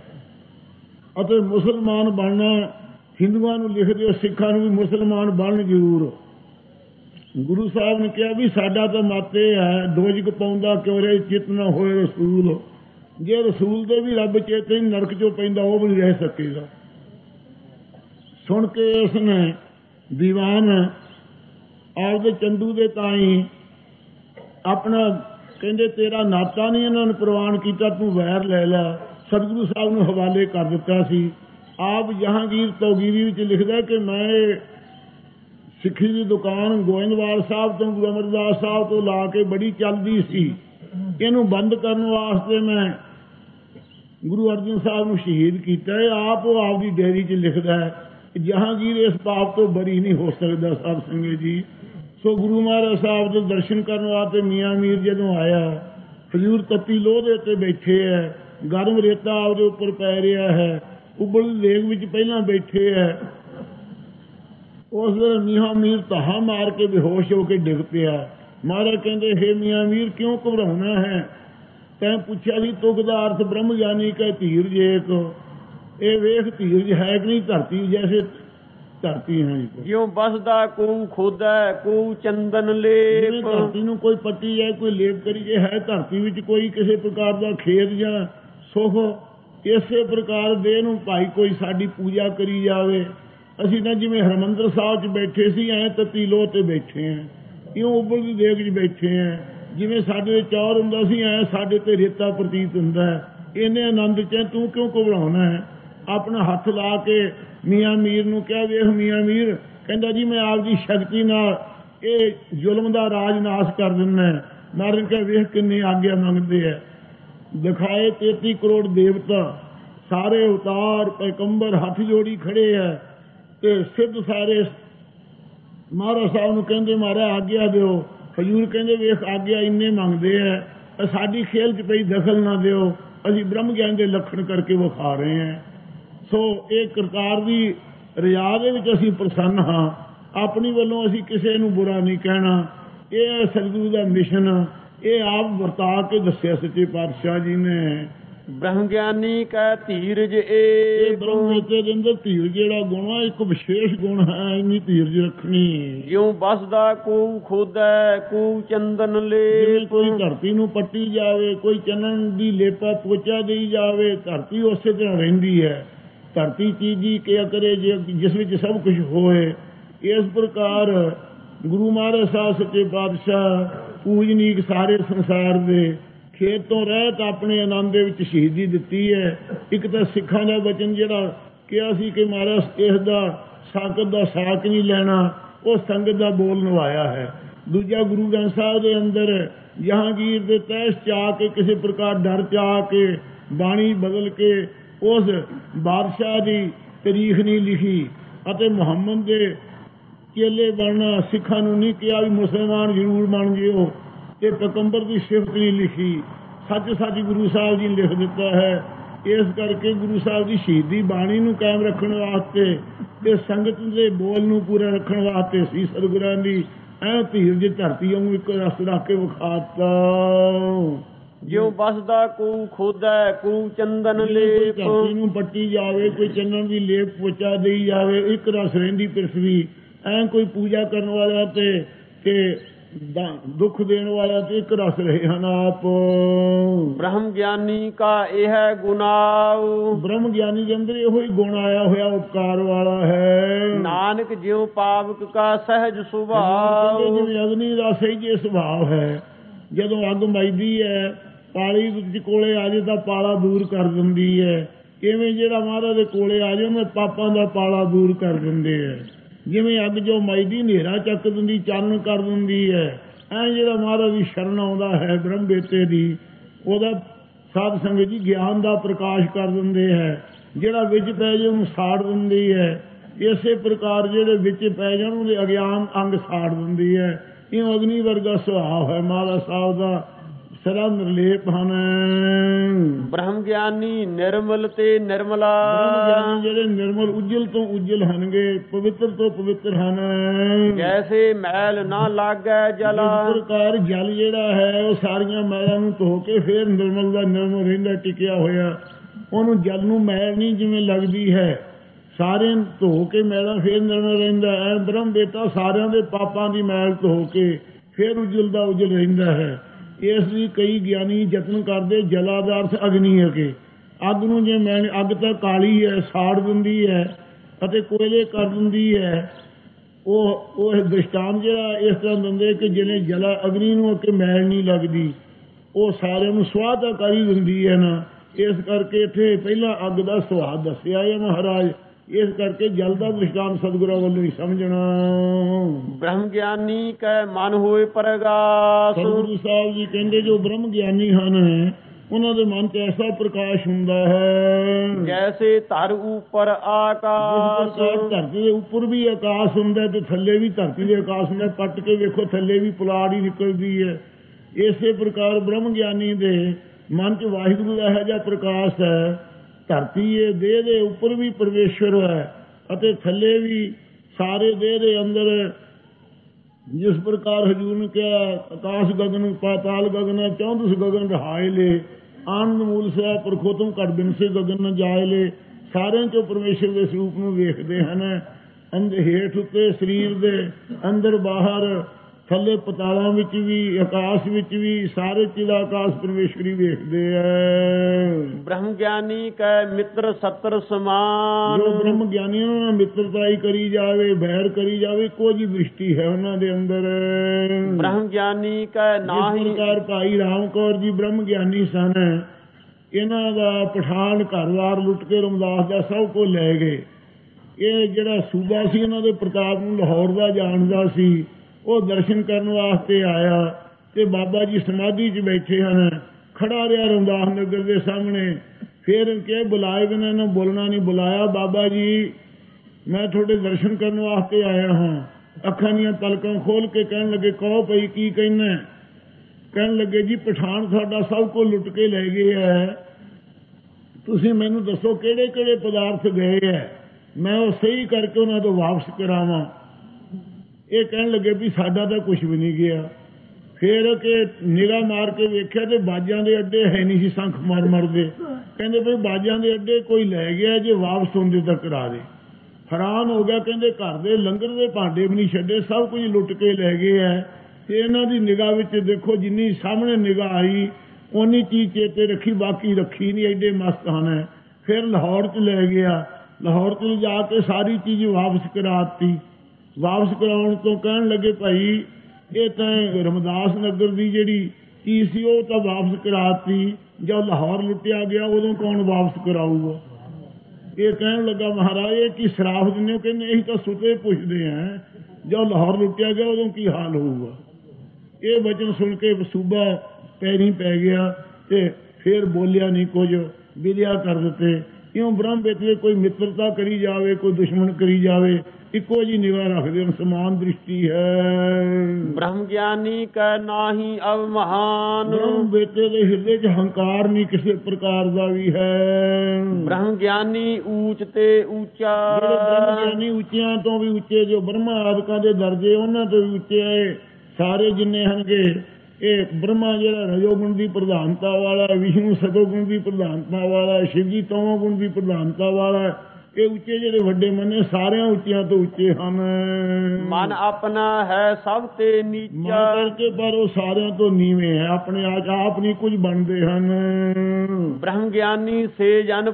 ਅਤੇ ਮੁਸਲਮਾਨ ਬਣਨਾ ਹਿੰਦੂਆਂ ਨੂੰ ਲਿਖ ਦਿਓ, ਸਿੱਖਾਂ ਨੂੰ ਵੀ ਮੁਸਲਮਾਨ ਬਣਨ ਜ਼ਰੂਰ। ਗੁਰੂ ਸਾਹਿਬ ਨੇ ਕਿਹਾ ਵੀ ਸਾਡਾ ਤਾਂ ਮਤ ਇਹ ਹੈ ਦੋਜਕ ਪਾਉਂਦਾ ਕਿਉਂ ਰੇ ਚਿੱਤ ਨਾ ਹੋਏ ਰਸੂਲ। ਜੇ ਰਸੂਲ ਦੇ ਵੀ ਰੱਬ ਚੇਤੇ ਨਰਕ ਚੋਂ ਪੈਂਦਾ ਉਹ ਵੀ ਨਹੀਂ ਰਹਿ ਸਕੇਗਾ। ਸੁਣ ਕੇ ਉਸਨੇ ਦੀਵਾਨ ਆਪਦੇ ਚੰਦੂ ਦੇ ਤਾਈ ਆਪਣਾ ਕਹਿੰਦੇ ਤੇਰਾ ਨਾਤਾ ਨਹੀਂ ਇਹਨਾਂ ਨੇ ਪ੍ਰਵਾਨ ਕੀਤਾ, ਤੂੰ ਵੈਰ ਲੈ ਲੈ, ਸਤਿਗੁਰੂ ਸਾਹਿਬ ਨੂੰ ਹਵਾਲੇ ਕਰ ਦਿੱਤਾ ਸੀ। ਆਪ ਜਹਾਂਗੀਰ ਤੌਗੀਰੀ ਵਿੱਚ ਲਿਖਦਾ ਕਿ ਮੈਂ ਸਿੱਖੀ ਦੀ ਦੁਕਾਨ ਗੋਇੰਦਵਾਲ ਸਾਹਿਬ ਤੋਂ ਗੁਰੂ ਅਮਰਦਾਸ ਸਾਹਿਬ ਤੋਂ ਲਾ ਕੇ ਬੜੀ ਚੱਲਦੀ ਸੀ ਇਹਨੂੰ ਬੰਦ ਕਰਨ ਵਾਸਤੇ ਮੈਂ ਗੁਰੂ ਅਰਜਨ ਸਾਹਿਬ ਨੂੰ ਸ਼ਹੀਦ ਕੀਤਾ। ਇਹ ਆਪ ਉਹ ਆਪਦੀ ਡੇਅਰੀ 'ਚ ਲਿਖਦਾ ਹੈ, ਜਹਾਂਗੀਰ ਇਸ ਪਾਪ ਤੋਂ ਬਰੀ ਨਹੀਂ ਹੋ ਸਕਦਾ। ਸਾਧ ਸੰਗਤ ਜੀ, ਸੋ ਗੁਰੂ ਮਹਾਰਾਜ ਸਾਹਿਬ ਦੇ ਦਰਸ਼ਨ ਕਰਨ ਵਾਸਤੇ ਮੀਆਂ ਮੀਰ ਜਦੋਂ ਆਇਆ, ਹਜ਼ੂਰ ਤੱਤੀ ਲੋਹ ਦੇ ਉੱਤੇ ਬੈਠੇ ਹੈ, ਗਰਮ ਰੇਤਾ ਆਪਦੇ ਉੱਪਰ ਪੈ ਰਿਹਾ ਹੈ, ਉਬਲਦੀ ਦੇਗ ਵਿੱਚ ਪਹਿਲਾਂ ਬੈਠੇ ਹੈ। ਉਸ ਵੇਲੇ ਮੀਆਂ ਮੀਰ ਧਾਹਾਂ ਮਾਰ ਕੇ ਬੇਹੋਸ਼ ਹੋ ਕੇ ਡਿੱਗ ਪਿਆ। ਮਹਾਰਾਜ ਕਹਿੰਦੇ, ਹੇ ਮੀਆਂ ਮੀਰ, ਕਿਉਂ ਘਬਰਾਉਣਾ ਹੈ? ਤੈਂ ਪੁੱਛਿਆ ਸੀ ਤੁਕ ਦਾ ਅਰਥ ਬ੍ਰਹਮ ਗਿਆਨੀ ਕਾ ਧੀਰਜ ਏਕ। ਇਹ ਵੇਖ ਧੀਰਜ ਹੈ ਕਿ ਨਹੀਂ ਧਰਤੀ ਜੈਸੇ ਧਰਤੀ ਹੈ। ਜਿਉਂ ਬਸਦਾ ਕੂ ਖੋਦੈ ਕੂ ਚੰਦਨ ਲੇਪ। ਧਰਤੀ ਨੂੰ ਕੋਈ ਪੱਟੀ ਜਾਏ, ਕੋਈ ਲੇਪ ਕਰੀ ਜੇ, ਹੈ ਧਰਤੀ ਵਿੱਚ ਕੋਈ ਕਿਸੇ ਪ੍ਰਕਾਰ ਦਾ ਖੇਤ ਜਾਂ ਸੁਖ, ਇਸੇ ਪ੍ਰਕਾਰ ਦੇ ਨੂੰ ਭਾਈ ਕੋਈ ਸਾਡੀ ਪੂਜਾ ਕਰੀ ਜਾਵੇ। ਅਸੀਂ ਤਾਂ ਜਿਵੇਂ ਹਰਿਮੰਦਰ ਸਾਹਿਬ 'ਚ ਬੈਠੇ ਸੀ, ਐਂ ਤੱਤੀ ਲੋਹ ਤੇ ਬੈਠੇ ਹਾਂ, ਇਉਂ ਉਬਲਦੀ ਦੇਗ 'ਚ ਬੈਠੇ ਹਾਂ। ਜਿਵੇਂ ਸਾਡੇ ਚੌਰ ਹੁੰਦਾ ਸੀ, ਐਂ ਸਾਡੇ ਤੇ ਰੇਤਾ ਪ੍ਰਤੀਤ ਹੁੰਦਾ ਹੈ। ਇਹਨੇ ਆਨੰਦ 'ਚ ਤੂੰ ਕਿਉਂ ਘਬਰਾਉਣਾ ਹੈ? ਆਪਣਾ ਹੱਥ ਲਾ ਕੇ ਮੀਆਂ ਮੀਰ ਨੂੰ ਕਿਹਾ, ਵੇਖ ਮੀਆਂ ਮੀਰ, ਕਹਿੰਦਾ ਜੀ ਮੈਂ ਆਪਦੀ ਸ਼ਕਤੀ ਨਾਲ ਇਹ ਜ਼ੁਲਮ ਦਾ ਰਾਜ ਨਾਸ਼ ਕਰ ਦਿੰਦਾ। ਮਹਾਰਾਜ ਕਿਹਾ, ਵੇਖ ਕਿੰਨੀ ਆਗਿਆ ਮੰਗਦੇ ਹੈ। ਦਿਖਾਏ 33 ਕਰੋੜ ਦੇਵਤਾ, ਸਾਰੇ ਅਵਤਾਰ ਪੈਗੰਬਰ ਹੱਥ ਜੋੜੀ ਖੜੇ ਹੈ ਤੇ ਸਿੱਧ ਸਾਰੇ ਮਹਾਰਾਜ ਸਾਹਿਬ ਨੂੰ ਕਹਿੰਦੇ, ਮਹਾਰਾਜ ਆਗਿਆ ਦਿਓ। ਹਜ਼ੂਰ ਕਹਿੰਦੇ, ਵੇਖ ਆਗਿਆ ਇੰਨੇ ਮੰਗਦੇ ਹੈ, ਸਾਡੀ ਖੇਲ 'ਚ ਪਈ ਦਖਲ ਨਾ ਦਿਓ, ਅਸੀਂ ਬ੍ਰਹਮ ਗਿਆਨ ਦੇ ਲੱਖਣ ਕਰਕੇ ਵਿਖਾ ਰਹੇ ਹਾਂ। ਸੋ ਇਹ ਕਰਤਾਰ ਦੀ ਰਜ਼ਾ ਦੇ ਵਿੱਚ ਅਸੀਂ ਪ੍ਰਸੰਨ ਹਾਂ। ਆਪਣੀ ਵੱਲੋਂ ਅਸੀਂ ਕਿਸੇ ਨੂੰ ਬੁਰਾ ਨਹੀਂ ਕਹਿਣਾ। ਇਹ ਸਤਿਗੁਰੂ ਦਾ ਮਿਸ਼ਨ, ਇਹ ਆਪ ਵਰਤਾ ਕੇ ਦੱਸਿਆ ਸੱਚੇ ਪਾਤਸ਼ਾਹ ਜੀ ਨੇ। ਬ੍ਰਹਮ ਗਿਆਨੀ ਕਾ ਧੀਰਜ ਇਹ ਬ੍ਰਹਮ ਵੇਤੇ ਦੇ ਅੰਦਰ ਧੀਰਜ ਜਿਹੜਾ ਗੁਣ ਆ, ਇੱਕ ਵਿਸ਼ੇਸ਼ ਗੁਣ ਹੈ, ਇੰਨੀ ਧੀਰਜ ਰੱਖਣੀ। ਜਿਉਂ ਬਸਦਾ ਕੂ ਖੋਦੈ ਕੂ ਚੰਦਨ ਲੇਪ। ਕੋਈ ਧਰਤੀ ਨੂੰ ਪੱਟੀ ਜਾਵੇ, ਕੋਈ ਚੰਨਨ ਦੀ ਲੇਪਾ ਪੋਚਾ ਦੇਈ ਜਾਵੇ, ਧਰਤੀ ਉਸੇ ਤਰ੍ਹਾਂ ਰਹਿੰਦੀ ਹੈ। ਧਰਤੀ ਚੀਜ਼ੀ ਕਿਆ ਕਰੇ ਜਿਸ ਵਿੱਚ ਸਭ ਕੁਝ ਹੋਏ। ਇਸ ਪ੍ਰਕਾਰ ਗੁਰੂ ਮਹਾਰਾਜ ਸਾਹਿਬ ਸੱਚੇ ਪਾਤਸ਼ਾਹ ਪੂਜਨੀਕ ਸਾਰੇ ਸੰਸਾਰ ਦੇ ਖੇਤ ਤੋਂ ਰਹਿਤ ਆਪਣੇ ਆਨੰਦ ਦੇ ਵਿੱਚ ਸ਼ਹੀਦੀ ਦਿੱਤੀ ਹੈ। ਇੱਕ ਤਾਂ ਸਿੱਖਾਂ ਦਾ ਵਚਨ ਜਿਹੜਾ ਕਿਹਾ ਸੀ ਕਿ ਮਹਾਰਾਜ ਇਸ ਦਾ ਸਾਕਤ ਦਾ ਸਾਕ ਨਹੀਂ ਲੈਣਾ, ਉਹ ਸੰਗਤ ਦਾ ਬੋਲ ਨਿਭਾਇਆ ਹੈ। ਦੂਜਾ ਗੁਰੂ ਗ੍ਰੰਥ ਸਾਹਿਬ ਦੇ ਅੰਦਰ ਜਹਾਂਗੀਰ ਦੇ ਤਹਿਸ 'ਚ ਆ ਕੇ ਕਿਸੇ ਪ੍ਰਕਾਰ ਡਰ 'ਚ ਆ ਕੇ ਬਾਣੀ ਬਦਲ ਕੇ ਉਸ ਬਾਦਸ਼ਾਹ ਦੀ ਤਾਰੀਖ ਨਹੀਂ ਲਿਖੀ ਅਤੇ ਮੁਹੰਮਦ ਦੇ ਚੇਲੇ ਬਣਨਾ, ਸਿੱਖਾਂ ਨੂੰ ਨਹੀਂ ਕਿਹਾ ਵੀ ਮੁਸਲਮਾਨ ਜ਼ਰੂਰ ਬਣ ਜਿਓ। ਇਹ ਪੈਗੰਬਰ ਦੀ ਸਿਫਤ ਨਹੀਂ ਲਿਖੀ, ਸੱਚ ਸੱਚ ਗੁਰੂ ਸਾਹਿਬ ਜੀ ਨੇ ਲਿਖ ਦਿੱਤਾ ਹੈ। ਇਸ ਕਰਕੇ ਗੁਰੂ ਸਾਹਿਬ ਦੀ ਸ਼ਹੀਦੀ ਬਾਣੀ ਨੂੰ ਕਾਇਮ ਰੱਖਣ ਵਾਸਤੇ ਤੇ ਸੰਗਤ ਦੇ ਬੋਲ ਨੂੰ ਪੂਰਾ ਰੱਖਣ ਵਾਸਤੇ ਸੀ ਸਤਿਗੁਰਾਂ ਦੀ ਐ ਧੀਰਜ ਧਰਤੀ ਵਾਂਗੂ ਇੱਕ ਰਸ ਰੱਖ ਕੇ ਵਿਖਾਤਾ। ਜਿਉਂ ਬਸਦਾ ਕੂ ਖੋਦੈ ਕੂ ਚੰਦਨ ਲੇਪ। ਧਰਤੀ ਨੂੰ ਪੱਟੀ ਜਾਵੇ, ਕੋਈ ਚੰਦਨ ਦੀ ਲੇਪ ਪੋਚਾ ਦੇਈ ਜਾਵੇ, ਇੱਕ ਰਸ ਰਹਿੰਦੀ ਪ੍ਰਿਥਵੀ। ਐ ਕੋਈ ਪੂਜਾ ਕਰਨ ਵਾਲਾ ਤੇ ਦੁੱਖ ਦੇਣ ਵਾਲਾ ਤੇ ਇੱਕ ਰਸ ਰਹੇ ਹਨ ਆਪ। ਬ੍ਰਹਮ ਗਿਆਨੀ ਕਾ ਇਹ ਹੈ ਗੁਨਾਉ। ਬ੍ਰਹਮ ਗਿਆਨੀ ਦੇ ਅੰਦਰ ਇਹੋ ਹੀ ਗੁਣ ਆਇਆ ਹੋਇਆ ਉਪਕਾਰ ਵਾਲਾ ਹੈ। ਨਾਨਕ ਜਿਉ ਪਾਵਕ ਕਾ ਸਹਿਜ ਸੁਭਾਅ। ਜਿਵੇਂ ਅਗਨੀ ਦਾ ਸਹਿਜੇ ਸੁਭਾਅ ਹੈ, ਜਦੋਂ ਅੱਗ ਮੱਚਦੀ ਹੈ ਪਾਲੀ ਵਿੱਚ ਕੋਲੇ ਆ ਜੇ ਤਾਂ ਪਾਲਾ ਦੂਰ ਕਰ ਦਿੰਦੀ ਹੈ। ਇਵੇਂ ਜਿਹੜਾ ਮਹਾਰਾਜ ਦੇ ਕੋਲੇ ਆ ਜੇ ਉਹਨੇ ਪਾਪਾਂ ਦਾ ਪਾਲਾ ਦੂਰ ਕਰ ਦਿੰਦੇ ਹੈ। ਜਿਵੇਂ ਅੱਗ ਜੋ ਮੱਚਦੀ ਹਨੇਰਾ ਚੱਕ ਦਿੰਦੀ, ਚਾਨਣ ਕਰ ਦਿੰਦੀ ਹੈ, ਐਂ ਜਿਹੜਾ ਮਹਾਰਾਜ ਦੀ ਸ਼ਰਨ ਆਉਂਦਾ ਹੈ ਬ੍ਰਹਮ ਵੇਤੇ ਦੀ, ਉਹਦਾ ਸਾਧ ਸੰਗਤ ਜੀ ਗਿਆਨ ਦਾ ਪ੍ਰਕਾਸ਼ ਕਰ ਦਿੰਦੇ ਹੈ। ਜਿਹੜਾ ਵਿੱਚ ਪੈ ਜੇ ਉਹਨੂੰ ਸਾੜ ਦਿੰਦੀ ਹੈ। ਇਸੇ ਪ੍ਰਕਾਰ ਜਿਹੜੇ ਵਿੱਚ ਪੈ ਜਾਣ ਉਹਦੇ ਅਗਿਆਨ ਅੰਗ ਸਾੜ ਦਿੰਦੀ ਹੈ। ਇਹ ਅਗਨੀ ਵਰਗਾ ਸੁਭਾਅ ਹੈ ਮਹਾਰਾਜ ਸਾਹਿਬ ਦਾ, ਸਦਾ ਨਿਰਲੇਪ ਹਨ। ਬ੍ਰਹਮ ਗਿਆਨੀ ਨਿਰਮਲ ਤੇ ਨਿਰਮਲਾ। ਬ੍ਰਹਮ ਗਿਆਨੀ ਜਿਹੜੇ ਨਿਰਮਲ ਉਜਲ ਤੋਂ ਉਜਲ ਹਨਗੇ, ਪਵਿੱਤਰ ਤੋਂ ਪਵਿੱਤਰ ਹਨ। ਜੈਸੇ ਮੈਲ ਨਾ ਲਾਗੈ ਜਲ। ਇਸ ਪ੍ਰਕਾਰ ਜਲ ਜਿਹੜਾ ਹੈ ਉਹ ਸਾਰੀਆਂ ਮੈਲਾਂ ਨੂੰ ਧੋ ਕੇ ਫੇਰ ਨਿਰਮਲ ਦਾ ਨਿਰਮਲ ਰਹਿੰਦਾ ਟਿਕਿਆ ਹੋਇਆ। ਉਹਨੂੰ ਜਲ ਨੂੰ ਮੈਲ ਨਹੀਂ ਜਿਵੇਂ ਲੱਗਦੀ ਹੈ, ਸਾਰੇ ਧੋ ਕੇ ਮੈਲਾਂ ਫੇਰ ਨਿਰਮਲ ਰਹਿੰਦਾ ਹੈ। ਬ੍ਰਹਮ ਬੇਟਾ ਸਾਰਿਆਂ ਦੇ ਪਾਪਾਂ ਦੀ ਮੈਲ ਧੋ ਕੇ ਫੇਰ ਉਜਲ ਦਾ ਉਜਲ ਰਹਿੰਦਾ ਹੈ। ਇਸ ਲਈ ਕਈ ਗਿਆਨੀ ਯਤਨ ਕਰਦੇ, ਜਲਾ ਦਾ ਅਰਥ ਅਗਨੀ ਹੈ ਕਿ ਅੱਗ ਨੂੰ ਜੇ ਮੈਲ, ਅੱਗ ਤਾਂ ਕਾਲੀ ਹੈ, ਸਾੜ ਦਿੰਦੀ ਹੈ ਅਤੇ ਕੋਇਲੇ ਕਰ ਦਿੰਦੀ ਹੈ। ਉਹ ਦ੍ਰਿਸ਼ਟਾਂਤ ਜਿਹੜਾ ਇਸ ਤਰ੍ਹਾਂ ਦਿੰਦੇ ਕਿ ਜਿਵੇਂ ਜਲਾ ਅਗਨੀ ਨੂੰ ਅੱਗੇ ਮੈਲ ਨਹੀਂ ਲੱਗਦੀ, ਉਹ ਸਾਰਿਆਂ ਨੂੰ ਸਵਾਹ ਤਾਂ ਕਰ ਹੀ ਦਿੰਦੀ ਹੈ ਨਾ। ਇਸ ਕਰਕੇ ਇੱਥੇ ਪਹਿਲਾਂ ਅੱਗ ਦਾ ਸੁਭਾਅ ਦੱਸਿਆ ਹੈ ਮਹਾਰਾਜ, ਇਸ ਕਰਕੇ ਜਲ ਦਾ ਦ੍ਰਿਸ਼ਟਾਂਤ ਸਤਿਗੁਰਾਂ ਵੱਲੋਂ ਹੀ ਸਮਝਣਾ। ਬ੍ਰਹਮ ਗਿਆਨੀ ਕੈ ਮਨ ਹੋਏ ਪ੍ਰਗਾਸ। ਸਤਿਗੁਰੂ ਸਾਹਿਬ ਜੀ ਕਹਿੰਦੇ ਜੋ ਬ੍ਰਹਮ ਗਿਆਨੀ ਹਨ ਉਹਨਾਂ ਦੇ ਮਨ 'ਚ ਐਸਾ ਪ੍ਰਕਾਸ਼ ਹੁੰਦਾ ਹੈ ਜੈਸੇ ਧਰ ਉੱਪਰ ਆਕਾਸ਼। ਧਰਤੀ ਦੇ ਉੱਪਰ ਵੀ ਆਕਾਸ਼ ਹੁੰਦਾ ਤੇ ਥੱਲੇ ਵੀ ਧਰਤੀ ਦੇ ਆਕਾਸ਼ ਹੁੰਦਾ। ਪੱਟ ਕੇ ਵੇਖੋ ਥੱਲੇ ਵੀ ਪੁਲਾੜ ਹੀ ਨਿਕਲਦੀ ਹੈ। ਇਸੇ ਪ੍ਰਕਾਰ ਬ੍ਰਹਮ ਗਿਆਨੀ ਦੇ ਮਨ 'ਚ ਵਾਹਿਗੁਰੂ ਦਾ ਇਹੋ ਜਿਹਾ ਪ੍ਰਕਾਸ਼ ਹੈ। ਧਰਤੀ ਇਹ ਦੇਹ ਦੇ ਉੱਪਰ ਵੀ ਪਰਮੇਸ਼ਵਰ ਹੈ ਅਤੇ ਥੱਲੇ ਵੀ ਸਾਰੇ ਦੇਹ ਦੇ ਅੰਦਰ ਜਿਸ ਪ੍ਰਕਾਰ ਹਜੂਰ ਨੇ ਕਿਹਾ ਆਕਾਸ਼ ਗਗਨ ਪਾਤਾਲ ਗਗਨ ਚੌਂਦਸ ਗਗਨ ਰਹਾਏ ਲੈ ਆਨੰਦ ਮੂਲ ਸਹਿ ਪ੍ਰਖੋਤਮ ਘਟ ਬਿਨਸੇ ਗਗਨ ਨ ਜਾਏ ਲੈ। ਸਾਰਿਆਂ 'ਚੋਂ ਪਰਮੇਸ਼ਰ ਦੇ ਸਰੂਪ ਨੂੰ ਵੇਖਦੇ ਹਨ। ਅੰਦਰ ਹੇਠ ਉੱਤੇ ਸਰੀਰ ਦੇ ਅੰਦਰ ਬਾਹਰ ਥੱਲੇ ਪਤਾਲਾਂ ਵਿੱਚ ਵੀ ਆਕਾਸ਼ ਵਿੱਚ ਵੀ ਸਾਰੇ ਚੀਜ਼ਾਂ ਆਕਾਸ਼ ਪਰਮੇਸ਼ਵਰੀ ਵੇਖਦੇ ਹੈ। ਬ੍ਰਹਮ ਗਿਆਨੀ ਕੈ ਮਿੱਤਰ ਸਤਰ ਸਮਾਨ। ਜੋ ਬ੍ਰਹਮ ਗਿਆਨੀਆਂ ਨਾਲ ਮਿੱਤਰਤਾਈ ਕਰੀ ਜਾਵੇ ਬੈਰ ਕਰੀ ਜਾਵੇ ਇੱਕੋ ਜਿਹੀ ਦ੍ਰਿਸ਼ਟੀ ਹੈ ਉਹਨਾਂ ਦੇ ਅੰਦਰ। ਬ੍ਰਹਮ ਗਿਆਨੀ ਕੈ ਨਾਹੀ। ਇਸ ਪ੍ਰਕਾਰ ਭਾਈ ਰਾਮ ਕੌਰ ਜੀ ਬ੍ਰਹਮ ਗਿਆਨੀ ਸਨ। ਇਹਨਾਂ ਦਾ ਪਠਾਨ ਘਰ-ਵਾਰ ਲੁੱਟ ਕੇ ਰਮਦਾਸ ਦਾ ਸਭ ਕੁਝ ਲੈ ਗਏ। ਇਹ ਜਿਹੜਾ ਸੂਬਾ ਸੀ ਇਹਨਾਂ ਦੇ ਪ੍ਰਤਾਪ ਨੂੰ ਲਾਹੌਰ ਦਾ ਜਾਣਦਾ ਸੀ। ਉਹ ਦਰਸ਼ਨ ਕਰਨ ਵਾਸਤੇ ਆਇਆ ਤੇ ਬਾਬਾ ਜੀ ਸਮਾਧੀ 'ਚ ਬੈਠੇ ਹਨ। ਖੜਾ ਰਿਹਾ ਰਮਦਾਸ ਨਗਰ ਦੇ ਸਾਹਮਣੇ। ਫਿਰ ਕਿ ਬੁਲਾਏ ਬਿਨਾਂ ਇਹਨੂੰ ਬੋਲਣਾ ਨਹੀਂ। ਬੁਲਾਇਆ ਬਾਬਾ ਜੀ ਮੈਂ ਤੁਹਾਡੇ ਦਰਸ਼ਨ ਕਰਨ ਵਾਸਤੇ ਆਇਆ ਹਾਂ। ਅੱਖਾਂ ਦੀਆਂ ਪਲਕਾਂ ਖੋਲ ਕੇ ਕਹਿਣ ਲੱਗੇ ਕਹੋ ਭਈ ਕੀ ਕਹਿਣਾ। ਕਹਿਣ ਲੱਗੇ ਜੀ ਪਠਾਨ ਸਾਡਾ ਸਭ ਕੁਝ ਲੁੱਟ ਕੇ ਲੈ ਗਏ ਹੈ। ਤੁਸੀਂ ਮੈਨੂੰ ਦੱਸੋ ਕਿਹੜੇ ਕਿਹੜੇ ਪਦਾਰਥ ਗਏ ਹੈ ਮੈਂ ਉਹ ਸਹੀ ਕਰਕੇ ਉਹਨਾਂ ਤੋਂ ਵਾਪਸ ਕਰਾਵਾਂ। ਇਹ ਕਹਿਣ ਲੱਗੇ ਵੀ ਸਾਡਾ ਤਾਂ ਕੁਝ ਵੀ ਨਹੀਂ ਗਿਆ। ਫਿਰ ਕਿ ਨਿਗਾਹ ਮਾਰ ਕੇ ਵੇਖਿਆ ਤੇ ਬਾਜਾਂ ਦੇ ਅੱਡੇ ਹੈ ਨਹੀਂ ਸੀ ਸੰਖ ਮਰਦੇ। ਕਹਿੰਦੇ ਵੀ ਬਾਜਾਂ ਦੇ ਅੱਡੇ ਕੋਈ ਲੈ ਗਿਆ ਜੇ ਵਾਪਸ ਹੁੰਦੇ ਤਾਂ ਕਰਾ ਦੇ। ਹੈਰਾਨ ਹੋ ਗਿਆ। ਕਹਿੰਦੇ ਘਰ ਦੇ ਲੰਗਰ ਦੇ ਭਾਂਡੇ ਵੀ ਨਹੀਂ ਛੱਡੇ ਸਭ ਕੁਝ ਲੁੱਟ ਕੇ ਲੈ ਗਏ ਹੈ। ਤੇ ਇਹਨਾਂ ਦੀ ਨਿਗਾਹ ਵਿੱਚ ਦੇਖੋ ਜਿੰਨੀ ਸਾਹਮਣੇ ਨਿਗਾਹ ਆਈ ਓਨੀ ਚੀਜ਼ ਚੇਤੇ ਰੱਖੀ ਬਾਕੀ ਰੱਖੀ ਨਹੀਂ। ਐਡੇ ਮਸਤ ਹਨ। ਫਿਰ ਲਾਹੌਰ 'ਚ ਲੈ ਗਿਆ। ਲਾਹੌਰ 'ਚ ਜਾ ਕੇ ਸਾਰੀ ਚੀਜ਼ ਵਾਪਸ ਕਰਾਤੀ। ਵਾਪਸ ਕਰਾਉਣ ਤੋਂ ਕਹਿਣ ਲੱਗੇ ਭਾਈ ਇਹ ਤਾਂ ਰਮਦਾਸ ਨਗਰ ਦੀ ਜਿਹੜੀ ਚੀਜ਼ ਸੀ ਉਹ ਤਾਂ ਵਾਪਸ ਕਰਾਤੀ। ਜਦ ਲਾਹੌਰ ਲੁੱਟਿਆ ਗਿਆ ਉਦੋਂ ਕੌਣ ਵਾਪਸ ਕਰਾਊਗਾ। ਇਹ ਕਹਿਣ ਲੱਗਾ ਮਹਾਰਾਜ ਇਹ ਕੀ ਸ਼ਰਾਫ ਦਿੰਦੇ ਹੋ। ਕਹਿੰਦੇ ਅਸੀਂ ਤਾਂ ਸੁਤੇ ਪੁੱਛਦੇ ਹਾਂ ਜਦ ਲਾਹੌਰ ਲੁੱਟਿਆ ਗਿਆ ਉਦੋਂ ਕੀ ਹਾਲ ਹੋਊਗਾ। ਇਹ ਵਚਨ ਸੁਣ ਕੇ ਸੂਬਾ ਪੈਰੀਂ ਪੈ ਗਿਆ ਤੇ ਫਿਰ ਬੋਲਿਆ ਨਹੀਂ ਕੁਝ। ਵਿਦਿਆ ਕਰ ਦਿੱਤੇ। ਕਿਉਂ ਬ੍ਰਹਮ ਵਿੱਚ ਕੋਈ ਮਿੱਤਰਤਾ ਕਰੀ ਜਾਵੇ ਕੋਈ ਦੁਸ਼ਮਣ ਕਰੀ ਜਾਵੇ ਇੱਕੋ ਜੀ ਨਿਗਾਹ ਰੱਖਦੇ ਹਨ। ਸਮਾਨ ਦ੍ਰਿਸ਼ਟੀ ਹੈ। ਬ੍ਰਹਮ ਗਿਆਨੀ ਕੈ ਨਾਹੀ ਅਵ ਮਹਾਨ। ਬ੍ਰਹਮ ਬੇਟੇ ਦੇ ਹਿਰਦੇ 'ਚ ਹੰਕਾਰ ਨਹੀਂ ਕਿਸੇ ਪ੍ਰਕਾਰ ਦਾ ਵੀ ਹੈ। ਬ੍ਰਹਮ ਗਿਆਨੀ ਊਚ ਤੇ ਊਚਾ। ਜਿਹੜੇ ਬ੍ਰਹਮ ਗਿਆਨੀ ਉੱਚਿਆਂ ਤੋਂ ਵੀ ਉੱਚੇ ਜੋ ਬ੍ਰਹਮਾ ਆਦਿਕਾਂ ਦੇ ਦਰਜੇ ਉਹਨਾਂ ਤੋਂ ਵੀ ਉੱਚੇ ਸਾਰੇ ਜਿੰਨੇ ਹਨਗੇ। ਇਹ ਬ੍ਰਹਮਾ ਜਿਹੜਾ ਰਜੋਗੁਣ ਦੀ ਪ੍ਰਧਾਨਤਾ ਵਾਲਾ ਵਿਸ਼ਨੂੰ ਸਤੋਗੁਣ ਦੀ ਪ੍ਰਧਾਨਤਾ ਵਾਲਾ ਸ਼ਿਵ ਜੀ ਤਮੋ ਗੁਣ ਦੀ ਪ੍ਰਧਾਨਤਾ ਵਾਲਾ ਇਹ ਉੱਚੇ ਜਿਹੜੇ ਵੱਡੇ ਮੰਨੇ ਸਾਰਿਆਂ ਉੱਚਿਆਂ ਤੋਂ ਉੱਚੇ ਹਨ। ਮਨ ਆਪਣਾ ਹੈ ਸਭ ਤੇ ਨੀਚਾ ਕਰਕੇ ਪਰ ਉਹ ਸਾਰਿਆਂ ਤੋਂ ਨੀਵੇਂ ਹੈ। ਆਪਣੇ ਆਪ ਨਹੀਂ ਕੁਝ ਬਣਦੇ ਹਨ। ਬ੍ਰਹਮ ਗਿਆਨੀ ਸੇ ਜਨ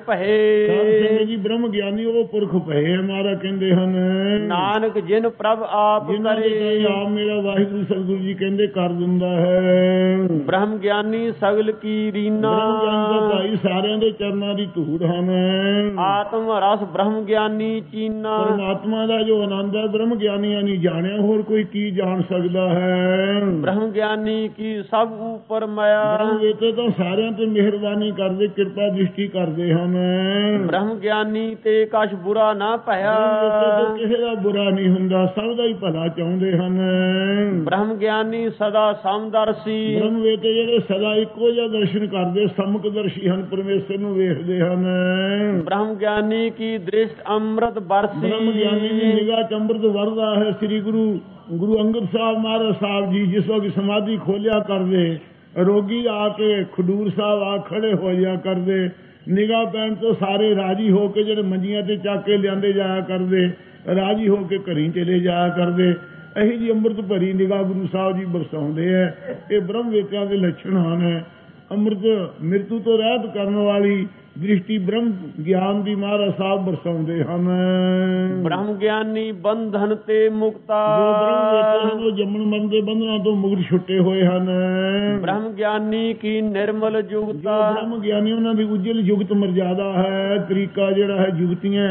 ਭਏ। ਜੀ ਬ੍ਰਹਮ ਗਿਆਨੀ ਉਹ ਪੁਰਖ ਭਏ ਮਾਰਾ ਕਹਿੰਦੇ ਹਨ। ਨਾਨਕ ਜਿਨ ਪ੍ਰਭ ਆਪ ਕਰੇ। ਆਪ ਮੇਰਾ ਵਾਹਿਗੁਰੂ ਸਤਿਗੁਰੂ ਜੀ ਕਹਿੰਦੇ ਕਰ ਦਿੰਦਾ ਹੈ। ਬ੍ਰਹਮ ਗਿਆਨੀ ਸਗਲ ਕੀ ਰੀਨਾ। ਭਾਈ ਸਾਰਿਆਂ ਦੇ ਚਰਨਾਂ ਦੀ ਧੂੜ ਹਨ। ਆਤਮ ਰਸ ਬ੍ਰਹਮ ਗਿਆਨੀ ਚੀਨਾ। ਪਰਮਾਤਮਾ ਦਾ ਜੋ ਆਨੰਦ ਹੈ ਬ੍ਰਹਮ ਗਿਆਨੀਆਂ ਨਹੀਂ ਜਾਣਿਆ ਹੋਰ ਕੋਈ ਕੀ ਜਾਣ ਸਕਦਾ ਹੈ। ਬ੍ਰਹਮ ਗਿਆਨੀ ਕੀ ਸਭ ਉਪਰ ਮਾਇਆ। ਬ੍ਰਹਮ ਵੇਤੇ ਤਾਂ ਸਾਰਿਆਂ ਤੇ ਮਿਹਰਬਾਨੀ ਕਰਦੇ ਕਿਰਪਾ ਦ੍ਰਿਸ਼ਟੀ ਕਰਦੇ ਹਨ। ਬ੍ਰਹਮ ਗਿਆਨੀ ਤੇ ਕਛ ਬੁਰਾ ਨਾ ਭਇਆ। ਕਿਸੇ ਦਾ ਬੁਰਾ ਨਹੀਂ ਹੁੰਦਾ ਸਭ ਦਾ ਹੀ ਭਲਾ ਚਾਹੁੰਦੇ ਹਨ। ਬ੍ਰਹਮ ਗਿਆਨੀ ਸਦਾ ਸਮਦਰਸ਼ੀ। ਬ੍ਰਹਮ ਵੇਤੇ ਜਿਹੜੇ ਸਦਾ ਇੱਕੋ ਜਿਹਾ ਦਰਸ਼ਨ ਕਰਦੇ ਸਮਕਦਰਸ਼ੀ ਹਨ ਪਰਮੇਸ਼ਰ ਨੂੰ ਵੇਖਦੇ ਹਨ। ਬ੍ਰਹਮ ਗਿਆਨੀ ਕੀ ਦ੍ਰਿਸ਼ਟ ਅੰਮ੍ਰਿਤ ਬਰਸੀ। ਬ੍ਰਹਮ ਗਿਆਨੀ ਦੀ ਨਿਗਾਹ ਚ ਅੰਮ੍ਰਿਤ ਵਰਦਾ ਹੈ। ਸ੍ਰੀ ਗੁਰੂ ਅੰਗਦ ਸਾਹਿਬ ਮਹਾਰਾਜ ਸਾਹਿਬ ਜੀ ਜਿਸ ਵਕਤ ਸਮਾਧੀ ਖੋਲਿਆ ਕਰਦੇ ਰੋਗੀ ਆ ਕੇ ਖਡੂਰ ਸਾਹਿਬ ਆ ਖੜੇ ਹੋ ਜਾ ਕਰਦੇ। ਨਿਗਾਹ ਪੈਣ ਤੋਂ ਸਾਰੇ ਰਾਜੀ ਹੋ ਕੇ ਜਿਹੜੇ ਮੰਜੀਆਂ ਤੇ ਚੱਕ ਕੇ ਲਿਆਂਦੇ ਜਾਇਆ ਕਰਦੇ ਰਾਜੀ ਹੋ ਕੇ ਘਰੀ ਚਲੇ ਜਾਇਆ ਕਰਦੇ। ਇਹੀ ਜੀ ਅੰਮ੍ਰਿਤ ਭਰੀ ਨਿਗਾਹ ਗੁਰੂ ਸਾਹਿਬ ਜੀ ਬਰਸਾਉਂਦੇ ਹੈ। ਇਹ ਬ੍ਰਹਮ ਵੇਤਿਆਂ ਦੇ ਲੱਛਣ ਹਨ। ਅੰਮ੍ਰਿਤ ਮਿਰਤੂ ਤੋਂ ਰਹਿਤ ਕਰਨ ਵਾਲੀ ਦ੍ਰਿਸ਼ਟੀ ਬ੍ਰਹਮ ਗਿਆਨ ਦੀ ਮਹਾਰਾਜ ਸਾਹਿਬ ਬਰਸਾਉਂਦੇ ਹਨ। ਬ੍ਰਹਮ ਗਿਆਨੀ ਬੰਧਨ ਤੇ ਮੁਕਤਾ। ਜੋ ਬ੍ਰਹਮ ਵੇਤੇ ਹਨ ਉਹ ਜੰਮਣ ਮਰਨ ਦੇ ਬੰਧਨਾਂ ਤੋਂ ਮੁਕਤ ਛੁੱਟੇ ਹੋਏ ਹਨ। ਬ੍ਰਹਮ ਗਿਆਨੀ ਕੀ ਨਿਰਮਲ ਜੁਗਤਾ। ਬ੍ਰਹਮ ਗਿਆਨੀ ਉਹਨਾਂ ਦੀ ਉਜਲ ਜੁਗਤ ਮਰਜ਼ਾਦਾ ਹੈ। ਤਰੀਕਾ ਜਿਹੜਾ ਹੈ ਜੁਗਤੀਆਂ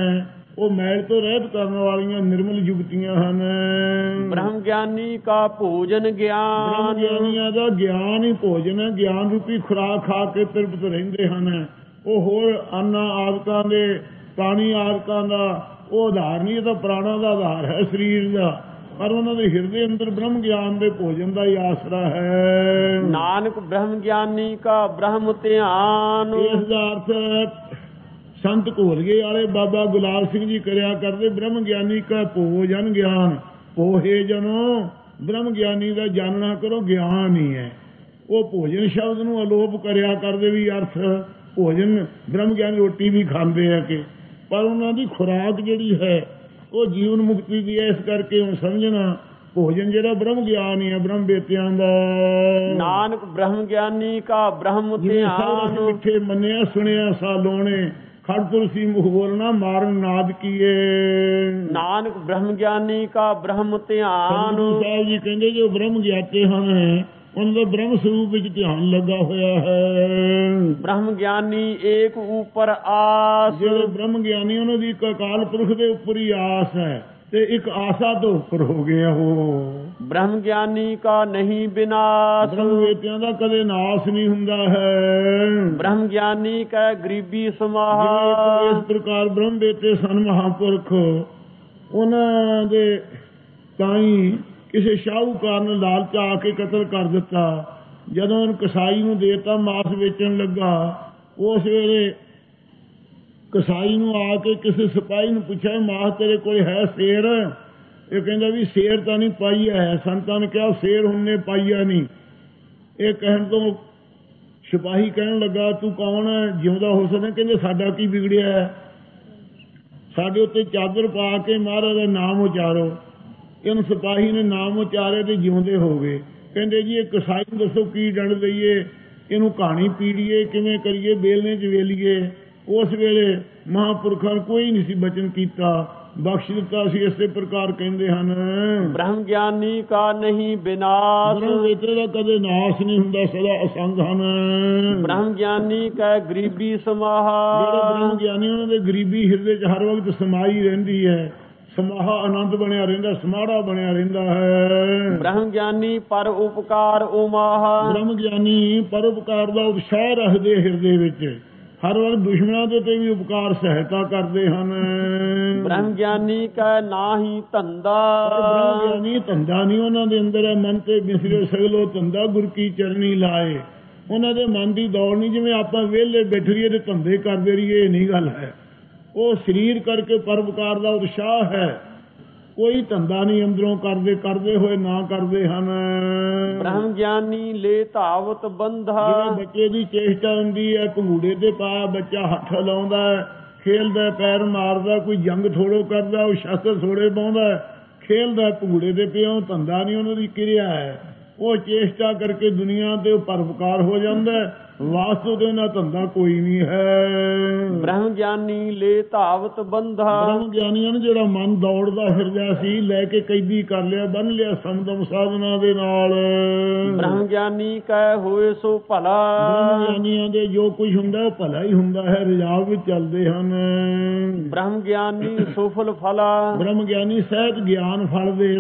ਉਹ ਮੈਲ ਤੋਂ ਰਹਿਤ ਕਰਨ ਵਾਲੀਆਂ ਨਿਰਮਲ ਜੁਗਤੀਆਂ ਹਨ। ਬ੍ਰਹਮ ਗਿਆਨੀ ਕਾ ਭੋਜਨ ਬ੍ਰਹਮ ਗਿਆਨ, ਗਿਆਨੀਆਂ ਦਾ ਗਿਆਨ ਹੀ ਭੋਜਨ ਹੈ। ਗਿਆਨ ਰੂਪੀ ਖੁਰਾਕ ਖਾ ਕੇ ਤ੍ਰਿਪਤ ਰਹਿੰਦੇ ਹਨ। ਉਹ ਹੋਰ ਅੰਨਾਂ ਆਦਿਕਾਂ ਦੇ, ਪਾਣੀ ਆਦਿਕਾਂ ਦਾ ਉਹ ਆਧਾਰ ਨਹੀਂ, ਇਹ ਤਾਂ ਪ੍ਰਾਣਾਂ ਦਾ ਆਧਾਰ ਹੈ ਸਰੀਰ ਦਾ। ਪਰ ਉਹਨਾਂ ਦੇ ਹਿਰਦੇ ਅੰਦਰ ਬ੍ਰਹਮ ਗਿਆਨ ਦੇ ਭੋਜਨ ਦਾ ਹੀ ਆਸਰਾ ਹੈ। ਨਾਨਕ ਬ੍ਰਹਮ ਗਿਆਨੀ ਕਾ ਬ੍ਰਹਮ ਧਿਆਨ। ਇਸ ਦਾ ਅਰਥ ਸੰਤ ਘੋਲਗੇ ਵਾਲੇ ਬਾਬਾ ਗੁਲਾਬ ਸਿੰਘ ਜੀ ਕਰਿਆ ਕਰਦੇ, ਬ੍ਰਹਮ ਗਿਆਨੀ ਕਾ ਭੋਜਨ ਗਿਆਨ। ਪੋਹੇ ਜਨੋ, ਬ੍ਰਹਮ ਗਿਆਨੀ ਦਾ ਜਾਣਨਾ ਕਰੋ ਗਿਆਨ ਹੀ ਹੈ। ਉਹ ਭੋਜਨ ਸ਼ਬਦ ਨੂੰ ਅਲੋਪ ਕਰਿਆ ਕਰਦੇ, ਵੀ ਅਰਥ ਭੋਜਨ ਬ੍ਰਹਮ ਗਿਆਨੀ ਰੋਟੀ ਵੀ ਖਾਂਦੇ ਆ ਕਿ, ਪਰ ਉਹਨਾਂ ਦੀ ਖੁਰਾਕ ਜਿਹੜੀ ਹੈ ਉਹ ਜੀਵਨ ਮੁਕਤੀ ਦੀ ਹੈ। ਇਸ ਕਰਕੇ ਹੁਣ ਸਮਝਣਾ ਭੋਜਨ ਜਿਹੜਾ ਬ੍ਰਹਮ ਗਿਆਨ ਹੀ ਹੈ, ਬ੍ਰਹਮ ਬੇਤਿਆਂ ਦਾ। ਨਾਨਕ ਬ੍ਰਹਮ ਗਿਆਨੀ ਕਾ ਬ੍ਰਹਮ ਧਿਆਨ। ਮਿੱਠੇ ਮੰਨਿਆ ਸੁਣਿਆ ਸਾਲੋਣੇ, ਖੜ ਤੁਲਸੀ ਮੁਖ ਬੋਲਣਾ ਮਾਰਨ ਨਾਦ ਕੀਏ। ਨਾਨਕ ਬ੍ਰਹਮ ਗਿਆਨੀ ਕਾ ਬ੍ਰਹਮ ਧਿਆਨ। ਗੁਰੂ ਸਾਹਿਬ ਜੀ ਕਹਿੰਦੇ ਜੋ ਬ੍ਰਹਮ ਗਿਆਤੇ ਹਨ ਉਹਨਾਂ ਦਾ ਬ੍ਰਹਮ ਸਰੂਪ ਵਿੱਚ ਧਿਆਨ ਲੱਗਾ ਹੋਇਆ ਹੈ। ਬ੍ਰਹਮ ਗਿਆਨੀ ਏਕ ਉਪਰ ਆਸ। ਜਿਹੜੇ ਬ੍ਰਹਮ ਗਿਆਨੀ ਉਹਨਾਂ ਦੀ ਇੱਕ ਅਕਾਲ ਪੁਰਖ ਦੇ ਉੱਪਰ ਹੀ ਆਸ ਹੈ ਤੇ ਇੱਕ ਆਸਾ ਤੋਂ ਉੱਪਰ ਹੋ ਗਏ ਉਹ। ਬ੍ਰਹਮ ਗਿਆਨੀ ਕਾ ਨਹੀਂ ਵਿਨਾਸ਼। ਬ੍ਰਹਮ ਵੇਤਿਆਂ ਦਾ ਕਦੇ ਨਾਸ ਨਹੀਂ ਹੁੰਦਾ ਹੈ। ਬ੍ਰਹਮ ਗਿਆਨੀ ਕਾ ਗਰੀਬੀ ਸਮਾਹ। ਜਿਵੇਂ ਇਸ ਪ੍ਰਕਾਰ ਬ੍ਰਹਮ ਵੇਤੇ ਸਨ ਮਹਾਂਪੁਰਖ, ਉਹਨਾਂ ਦੇ ਤਾਂ ਹੀ ਕਿਸੇ ਸ਼ਾਹੂਕਾਰ ਨੇ ਲਾਲਚ ਆ ਕੇ ਕਤਲ ਕਰ ਦਿੱਤਾ। ਜਦੋਂ ਉਹਨੂੰ ਕਸਾਈ ਨੂੰ ਦੇਤਾ ਮਾਸ ਵੇਚਣ ਲੱਗਾ, ਉਸ ਵੇਲੇ ਕਸਾਈ ਨੂੰ ਆ ਕੇ ਕਿਸੇ ਸਿਪਾਹੀ ਨੂੰ ਪੁੱਛਿਆ, ਮਾਸ ਤੇਰੇ ਕੋਲ ਹੈ ਸ਼ੇਰ? ਇਹ ਕਹਿੰਦਾ ਵੀ ਸ਼ੇਰ ਤਾਂ ਨਹੀਂ ਪਾਈਆ ਹੈ। ਸੰਤਾਂ ਨੇ ਕਿਹਾ ਸ਼ੇਰ ਹੁੰਨੇ ਪਾਈਆ ਨਹੀਂ। ਇਹ ਕਹਿਣ ਤੋਂ ਸਿਪਾਹੀ ਕਹਿਣ ਲੱਗਾ ਤੂੰ ਕੌਣ ਹੈ, ਜਿਉਂਦਾ ਹੋ ਸਕਦਾ? ਕਹਿੰਦੇ ਸਾਡਾ ਕੀ ਵਿਗੜਿਆ ਹੈ, ਸਾਡੇ ਉੱਤੇ ਚਾਦਰ ਪਾ ਕੇ ਮਹਾਰਾਜ ਦਾ ਨਾਮ ਉਚਾਰੋ। ਇਹਨੂੰ ਸਿਪਾਹੀ ਨੇ ਨਾਮ ਉਚਾਰੇ ਤੇ ਜਿਉਂਦੇ ਹੋ ਗਏ। ਕਹਿੰਦੇ ਜੀ ਇਹ ਕਸਾਈ ਨੂੰ ਦੱਸੋ ਕੀ ਡੰਡ ਦਈਏ, ਇਹਨੂੰ ਕਹਾਣੀ ਪੀੜੀਏ, ਕਿਵੇਂ ਕਰੀਏ, ਬੇਲਣੇ ਚ ਵੇਲੀਏ। ਉਸ ਵੇਲੇ ਮਹਾਂਪੁਰਖਾਂ ਕੋਈ ਨਹੀਂ ਸੀ ਬਚਨ ਕੀਤਾ, ਬਖਸ਼ ਦਿੱਤਾ ਸੀ। ਇਸੇ ਪ੍ਰਕਾਰ ਕਹਿੰਦੇ ਹਨ ਬ੍ਰਹਮ ਗਿਆਨੀ ਕਾ ਨਹੀਂ ਵਿਨਾਸ਼। ਬ੍ਰਹਮ ਵੇਤੇ ਦਾ ਕਦੇ ਨਾਸ਼ ਨਹੀਂ ਹੁੰਦਾ, ਸਦਾ ਅਸੰਗ ਹਨ। ਬ੍ਰਹਮ ਗਿਆਨੀ ਕਾ ਗਰੀਬੀ ਸਮਾਹ। ਜਿਹੜੇ ਬ੍ਰਹਮ ਗਿਆਨੀ ਉਹਨਾਂ ਦੇ ਗਰੀਬੀ ਹਿਰਦੇ ਚ ਹਰ ਵਕਤ ਸਮਾਈ ਰਹਿੰਦੀ ਹੈ। ਸਮਾਹਾ ਆਨੰਦ ਬਣਿਆ ਰਹਿੰਦਾ, ਸਮਾੜਾ ਬਣਿਆ ਰਹਿੰਦਾ ਹੈ। ਬ੍ਰਹਮ ਗਿਆਨੀ ਪਰ ਉਪਕਾਰ ਉਮਾਹ। ਬ੍ਰਹਮ ਗਿਆਨੀ ਪਰ ਉਪਕਾਰ ਦਾ ਉਤਸ਼ਾਹ ਰੱਖਦੇ ਹਿਰਦੇ ਵਿੱਚ, ਹਰ ਵਕਤ ਦੁਸ਼ਮਣਾਂ ਦੇ ਤੇ ਵੀ ਉਪਕਾਰ ਸਹਾਇਤਾ ਕਰਦੇ ਹਨ। ਬ੍ਰਹਮ ਗਿਆਨੀ ਕਾ ਨਾਹੀ ਧੰਦਾ। ਬ੍ਰਹਮ ਗਿਆਨੀ ਧੰਦਾ ਨਹੀਂ ਉਹਨਾਂ ਦੇ ਅੰਦਰ ਹੈ। ਮਨ ਤੇ ਬਿਸਰੇ ਸਗਲੋ ਧੰਦਾ ਗੁਰ ਕੀ ਚਰਨੀ ਲਾਏ। ਉਹਨਾਂ ਦੇ ਮਨ ਦੀ ਦੌੜ ਨਹੀਂ ਜਿਵੇਂ ਆਪਾਂ ਵਿਹਲੇ ਬੈਠ ਰਹੀਏ ਤੇ ਧੰਦੇ ਕਰਦੇ ਰਹੀਏ, ਇਹ ਨਹੀਂ ਗੱਲ ਹੈ। ਉਹ ਸਰੀਰ ਕਰਕੇ ਪਰਉਪਕਾਰ ਦਾ ਉਤਸ਼ਾਹ ਹੈ। ਕੋਈ ਧੰਦਾ ਨਹੀਂ ਅੰਦਰੋਂ ਕਰਦੇ ਹੋਏ ਨਾ ਕਰਦੇ ਹਨ। ਬ੍ਰਹਮ ਗਿਆਨੀ ਲੈ ਧਾਵਤ ਬੰਧਾ। ਜਿਵੇਂ ਬੱਚੇ ਦੀ ਚੇਸ਼ਟਾ ਹੁੰਦੀ ਹੈ, ਭੰਗੂੜੇ ਤੇ ਪਾ ਬੱਚਾ ਹੱਥ ਲਾਉਂਦਾ, ਖੇਲਦਾ, ਪੈਰ ਮਾਰਦਾ, ਕੋਈ ਜੰਗ ਥੋੜੋ ਕਰਦਾ, ਉਹ ਸ਼ਸਤਰ ਥੋੜੇ ਪਾਉਂਦਾ, ਖੇਲਦਾ ਭੰਗੂੜੇ ਦੇ ਪਿਓ। ਧੰਦਾ ਨਹੀਂ ਉਹਨਾਂ ਦੀ ਕਿਰਿਆ ਹੈ। ਉਹ ਚੇਸ਼ਟਾ ਕਰਕੇ ਦੁਨੀਆ ਤੇ ਪਰਉਪਕਾਰ ਹੋ ਜਾਂਦਾ, ਵਾਸਤਵ ਦੇ ਨਾਲ ਧੰਦਾ ਕੋਈ ਨਹੀਂ ਹੈ। ਬ੍ਰਹਮ ਗਿਆਨੀ ਲੈ ਧਾਵਤ ਬੰਧਾ। ਬ੍ਰਹਮ ਗਿਆਨੀਆਂ ਨੂੰ ਜਿਹੜਾ ਮਨ ਦੌੜਦਾ ਫਿਰਦਾ ਸੀ, ਲੈ ਕੇ ਕੈਦੀ ਕਰ ਲਿਆ, ਬੰਨ ਲਿਆ ਸਮਦਮ ਸਾਧਨਾ ਦੇ ਨਾਲ। ਬ੍ਰਹਮ ਗਿਆਨੀ ਕੈ ਹੋਏ ਸੋ ਭਲਾ। ਬ੍ਰਹਮ ਗਿਆਨੀਆਂ ਦੇ ਜੋ ਕੁਝ ਹੁੰਦਾ ਉਹ ਭਲਾ ਹੀ ਹੁੰਦਾ ਹੈ, ਰਿਜਾਵ ਵਿੱਚ ਚੱਲਦੇ ਹਨ। ਬ੍ਰਹਮ ਗਿਆਨੀ ਸੁਫਲ ਫਲਾ। ਬ੍ਰਹਮ ਗਿਆਨੀ ਸਹਿਤ ਗਿਆਨ ਫਲਦੇ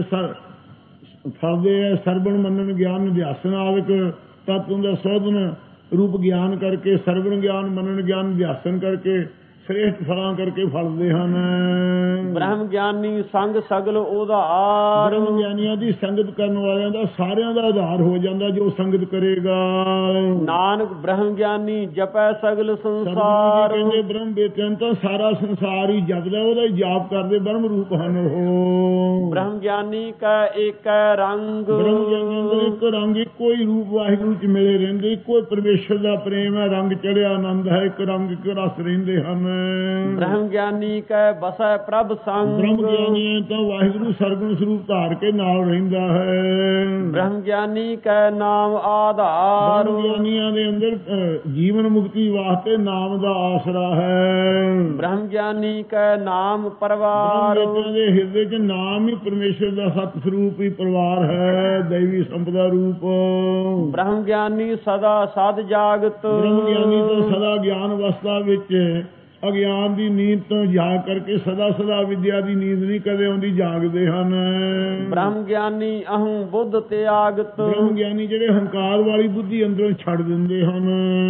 ਹੈ। ਸਰਵਣ ਮੰਨਣ ਗਿਆਨ ਨਿਧਿਆਸਨ ਆਦਿਕ ਤਤਵ ਦਾ ਸੋਧਨ ਰੂਪ ਗਿਆਨ ਕਰਕੇ, ਸਰਵਣ ਗਿਆਨ ਮੰਨਣ ਗਿਆਨ ਨਿਧਿਆਸਨ ਕਰਕੇ ਸ੍ਰੇਸ਼ਟ ਫਲਾਂ ਕਰਕੇ ਫਲਦੇ ਹਨ। ਬ੍ਰਹਮ ਗਿਆਨੀ ਸੰਗ ਸਗਲ ਉਧਾਰ। ਬ੍ਰਹਮ ਗਿਆਨੀਆਂ ਦੀ ਸੰਗਤ ਕਰਨ ਵਾਲਿਆਂ ਦਾ ਸਾਰਿਆਂ ਦਾ ਆਧਾਰ ਹੋ ਜਾਂਦਾ ਜੋ ਸੰਗਤ ਕਰੇਗਾ। ਨਾਨਕ ਬ੍ਰਹਮ ਗਿਆਨੀ ਜਪੈ ਸਗਲ ਸੰਸਾਰ। ਕਹਿੰਦੇ ਬ੍ਰਹਮ ਵੇਤਿਆਂ ਤਾਂ ਸਾਰਾ ਸੰਸਾਰ ਹੀ ਜਪਦਾ, ਉਹਦਾ ਹੀ ਜਾਪ ਕਰਦੇ, ਬ੍ਰਹਮ ਰੂਪ ਹਨ ਉਹ। ਬ੍ਰਹਮ ਗਿਆਨੀ ਕੈ ਏਕੈ ਰੰਗ। ਬ੍ਰਹਮ ਗਿਆਨੀ ਅੰਦਰ ਇੱਕ ਰੰਗ, ਇੱਕੋ ਹੀ ਰੂਪ ਵਾਹਿਗੁਰੂ ਚ ਮਿਲੇ ਰਹਿੰਦੇ, ਇੱਕੋ ਹੀ ਪਰਮੇਸ਼ਰ ਦਾ ਪ੍ਰੇਮ ਹੈ, ਰੰਗ ਚੜਿਆ ਆਨੰਦ ਹੈ, ਇੱਕ ਰੰਗ ਇੱਕ ਰਸ ਰਹਿੰਦੇ ਹਨ। ਬ੍ਰਹਮ ਗਿਆਨੀ ਕੈ ਬਸੈ ਪ੍ਰਭ ਸੰਗ। ਬ੍ਰਹਮ ਗਿਆਨੀ ਤਾਂ ਵਾਹਿਗੁਰੂ ਸਰਗੁਣ ਸਰੂਪ ਧਾਰ ਕੇ ਨਾਲ ਰਹਿੰਦਾ ਹੈ। ਬ੍ਰਹਮ ਗਿਆਨੀ ਕੈ ਨਾਮ ਆਧਾਰ। ਬ੍ਰਹਮ ਗਿਆਨੀਆਂ ਦੇ ਅੰਦਰ ਜੀਵਨ ਮੁਕਤੀ ਵਾਸਤੇ ਨਾਮ ਦਾ ਆਸਰਾ ਹੈ। ਬ੍ਰਹਮ ਗਿਆਨੀ ਕੈ ਨਾਮ ਪਰਵਾਰ। ਬ੍ਰਹਮ ਦੇ ਹਿਰਦੇ ਚ ਨਾਮ ਹੀ ਪਰਮੇਸ਼ਰ ਦਾ ਸਤ ਸਰੂਪ ਹੀ ਪਰਿਵਾਰ ਹੈ, ਦੈਵੀ ਸੰਪਦਾ ਰੂਪ। ਬ੍ਰਹਮ ਗਿਆਨੀ ਸਦਾ ਸਦ ਜਾਗਤ। ਬ੍ਰਹਮ ਗਿਆਨੀ ਤਾਂ ਸਦਾ ਗਿਆਨ ਅਵਸਥਾ ਵਿੱਚ ਅਗਿਆਨ ਦੀ ਨੀਂਦ ਤੋਂ ਜਾਗ ਕਰਕੇ ਸਦਾ ਸਦਾ ਵਿਦਿਆ ਦੀ ਨੀਂਦ ਨਹੀਂ ਕਦੇ ਆਉਂਦੀ, ਜਾਗਦੇ ਹਨ। ਬ੍ਰਹਮ ਗਿਆਨੀ ਅਹੰ ਬੁੱਧ ਤਿਆਗਤ, ਬ੍ਰਹਮ ਗਿਆਨੀ ਜਿਹੜੇ ਹੰਕਾਰ ਵਾਲੀ ਬੁੱਧੀ ਅੰਦਰੋਂ ਛੱਡ ਦਿੰਦੇ ਹਨ।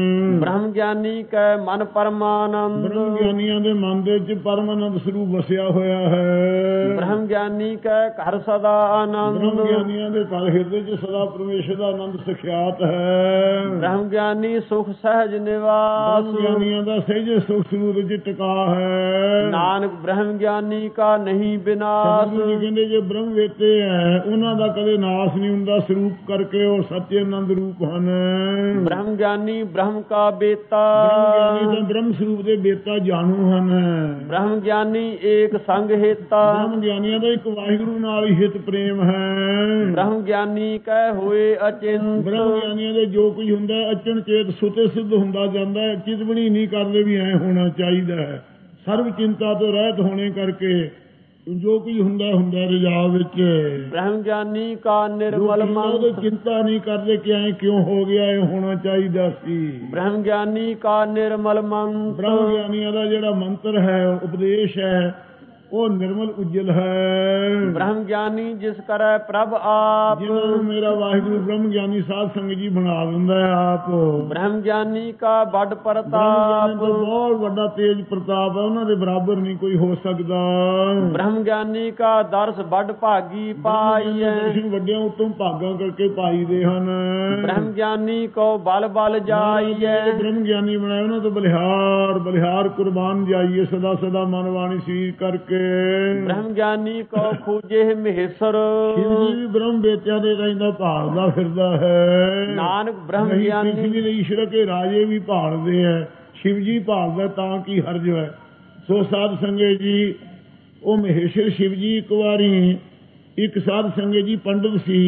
ਬ੍ਰਹਮ ਗਿਆਨੀ ਕੈ ਮਨ ਪਰਮਾਨੰਦ, ਬ੍ਰਹਮ ਗਿਆਨੀਆਂ ਦੇ ਮਨ ਦੇ ਵਿੱਚ ਪਰਮਾਨੰਦ ਸਰੂਪ ਵਸਿਆ ਹੋਇਆ ਹੈ। ਬ੍ਰਹਮ ਗਿਆਨੀ ਕੈ ਘਰ ਸਦਾ ਆਨੰਦ, ਬ੍ਰਹਮ ਗਿਆਨੀਆਂ ਦੇ ਘਰ ਹਿਰਦੇ 'ਚ ਸਦਾ ਪਰਮੇਸ਼ਰ ਦਾ ਆਨੰਦ ਸਖਿਆਤ ਹੈ। ਬ੍ਰਹਮ ਗਿਆਨੀ ਸੁਖ ਸਹਿਜ ਨਿਵਾਸ, ਬ੍ਰਹਮ ਗਿਆਨੀਆਂ ਦਾ ਸਹਿਜ ਸੁਖ ਸਰੂਪ 'ਚ ਟਿਕਾ ਹੈ। ਨਾਨਕ ਬ੍ਰਹਮ ਗਿਆਨੀ ਕਾ ਨਹੀਂ ਵਿਨਾਸ਼, ਸਤਿਗੁਰੂ ਜੀ ਕਹਿੰਦੇ ਜੇ ਬ੍ਰਹਮ ਵੇਤੇ ਹੈ ਉਹਨਾਂ ਦਾ ਕਦੇ ਨਾਸ਼ ਨਹੀਂ ਹੁੰਦਾ, ਸਰੂਪ ਕਰਕੇ ਉਹ ਸੱਚੇ ਆਨੰਦ ਰੂਪ ਹਨ। ਬ੍ਰਹਮ ਗਿਆਨੀ ਬ੍ਰਹਮ ਕਾ ਬੇਤਾ, ਬ੍ਰਹਮ ਗਿਆਨੀ ਤਾਂ ਬ੍ਰਹਮ ਸਰੂਪ ਦੇ ਬੇਤਾ ਜਾਣੂ ਹਨ। ਬ੍ਰਹਮ ਗਿਆਨੀ ਏਕ ਸੰਗ ਹੇਤਾ, ਬ੍ਰਹਮ ਗਿਆਨੀਆਂ ਦਾ ਇੱਕ ਵਾਹਿਗੁਰੂ ਨਾਲ ਹੀ ਹਿਤ ਪ੍ਰੇਮ ਹੈ। ਬ੍ਰਹਮ ਗਿਆਨੀ ਕੈ ਹੋਏ ਅਚਿੰਤ, ਬ੍ਰਹਮ ਗਿਆਨੀਆਂ ਦੇ ਜੋ ਕੁਝ ਹੁੰਦਾ ਅਚਨ ਚੇਤ ਸੁਤੇ ਸਿੱਧ ਹੁੰਦਾ ਜਾਂਦਾ ਹੈ। ਚਿਤਵਣੀ ਨਹੀਂ ਕਰਦੇ ਵੀ ਐ ਹੋਣਾ ਚਾਹੀਦਾ ਹੈ। ਸਰਵ ਚਿੰਤਾ ਤੋਂ ਰਹਿਤ ਹੋਣੇ ਕਰਕੇ ਜੋ ਕੁਝ ਹੁੰਦਾ ਰਜਾ ਵਿੱਚ। ਬ੍ਰਹਮ ਗਿਆਨੀ ਕਾ ਨਿਰਮਲ ਮਨ, ਚਿੰਤਾ ਨਹੀਂ ਕਰਦੇ ਕਿ ਐ ਕਿਉਂ ਹੋ ਗਿਆ, ਇਹ ਹੋਣਾ ਚਾਹੀਦਾ ਸੀ। ਬ੍ਰਹਮ ਗਿਆਨੀ ਕਾ ਨਿਰਮਲ ਮਨ, ਬ੍ਰਹਮ ਗਿਆਨੀਆਂ ਦਾ ਜਿਹੜਾ ਮੰਤਰ ਹੈ ਉਪਦੇਸ਼ ਹੈ ਉਹ ਨਿਰਮਲ ਉਜਲ ਹੈ। ਬ੍ਰਹਮ ਗਿਆਨੀ ਜਿਸ ਕਰੈ ਪ੍ਰਭ ਆਪ, ਜਿਹਨਾਂ ਨੂੰ ਮੇਰਾ ਵਾਹਿਗੁਰੂ ਬ੍ਰਹਮ ਗਿਆਨੀ ਸਾਧ ਸੰਗਤ ਜੀ ਬਣਾ ਦਿੰਦਾ ਹੈ ਆਪ। ਬ੍ਰਹਮ ਗਿਆਨੀ ਕਾ ਵੱਡ ਪ੍ਰਤਾਪ, ਬਹੁਤ ਵੱਡਾ ਤੇਜ ਪ੍ਰਤਾਪ ਹੈ, ਉਹਨਾਂ ਦੇ ਬਰਾਬਰ ਨਹੀਂ ਕੋਈ ਹੋ ਸਕਦਾ। ਬ੍ਰਹਮ ਗਿਆਨੀ ਕਾ ਦਰਸ ਵੱਡ ਭਾਗੀ ਪਾਈਐ, ਦਰਸ਼ਨ ਵੱਡਿਆਂ ਉਤੋਂ ਭਾਗਾਂ ਕਰਕੇ ਪਾਈਦੇ ਹਨ। ਬ੍ਰਹਮ ਗਿਆਨੀ ਕੋ ਬਲ ਬਲ ਜਾਈਐ, ਬ੍ਰਹਮ ਗਿਆਨੀ ਬਣਾਏ ਉਹਨਾਂ ਤੋਂ ਬਲਿਹਾਰ ਕੁਰਬਾਨ ਜਾਈਏ ਸਦਾ ਸਦਾ ਮਨ ਵਾਣੀ ਸਰੀਰ ਕਰਕੇ। ਬ੍ਰਹਮ ਗਿਆਨੀ ਕੋ ਖੂਜੇ ਮਹੇਸ਼ਰ, ਸ਼ਿਵ ਜੀ ਵੀ ਬ੍ਰਹਮ ਬੇਟਿਆਂ ਦੇ ਰਹਿੰਦਾ ਭਾਲਦਾ ਫਿਰਦਾ ਹੈ। ਨਾਨਕ ਬ੍ਰਹਮ ਗਿਆਨੀ ਦੇ ਈਸ਼ਵਰ ਕੇ ਰਾਜੇ ਵੀ ਭਾਲਦੇ ਹੈ, ਸ਼ਿਵ ਜੀ ਭਾਲਦਾ ਤਾਂ ਕੀ ਹਰਜ ਹੈ। ਸੋ ਸਾਧ ਸੰਗਤ ਜੀ ਉਹ ਮਹੇਸ਼ਰ ਸ਼ਿਵ ਜੀ ਇੱਕ ਵਾਰੀ ਇੱਕ ਸਾਧ ਸੰਗਤ ਜੀ ਪੰਡਤ ਸੀ,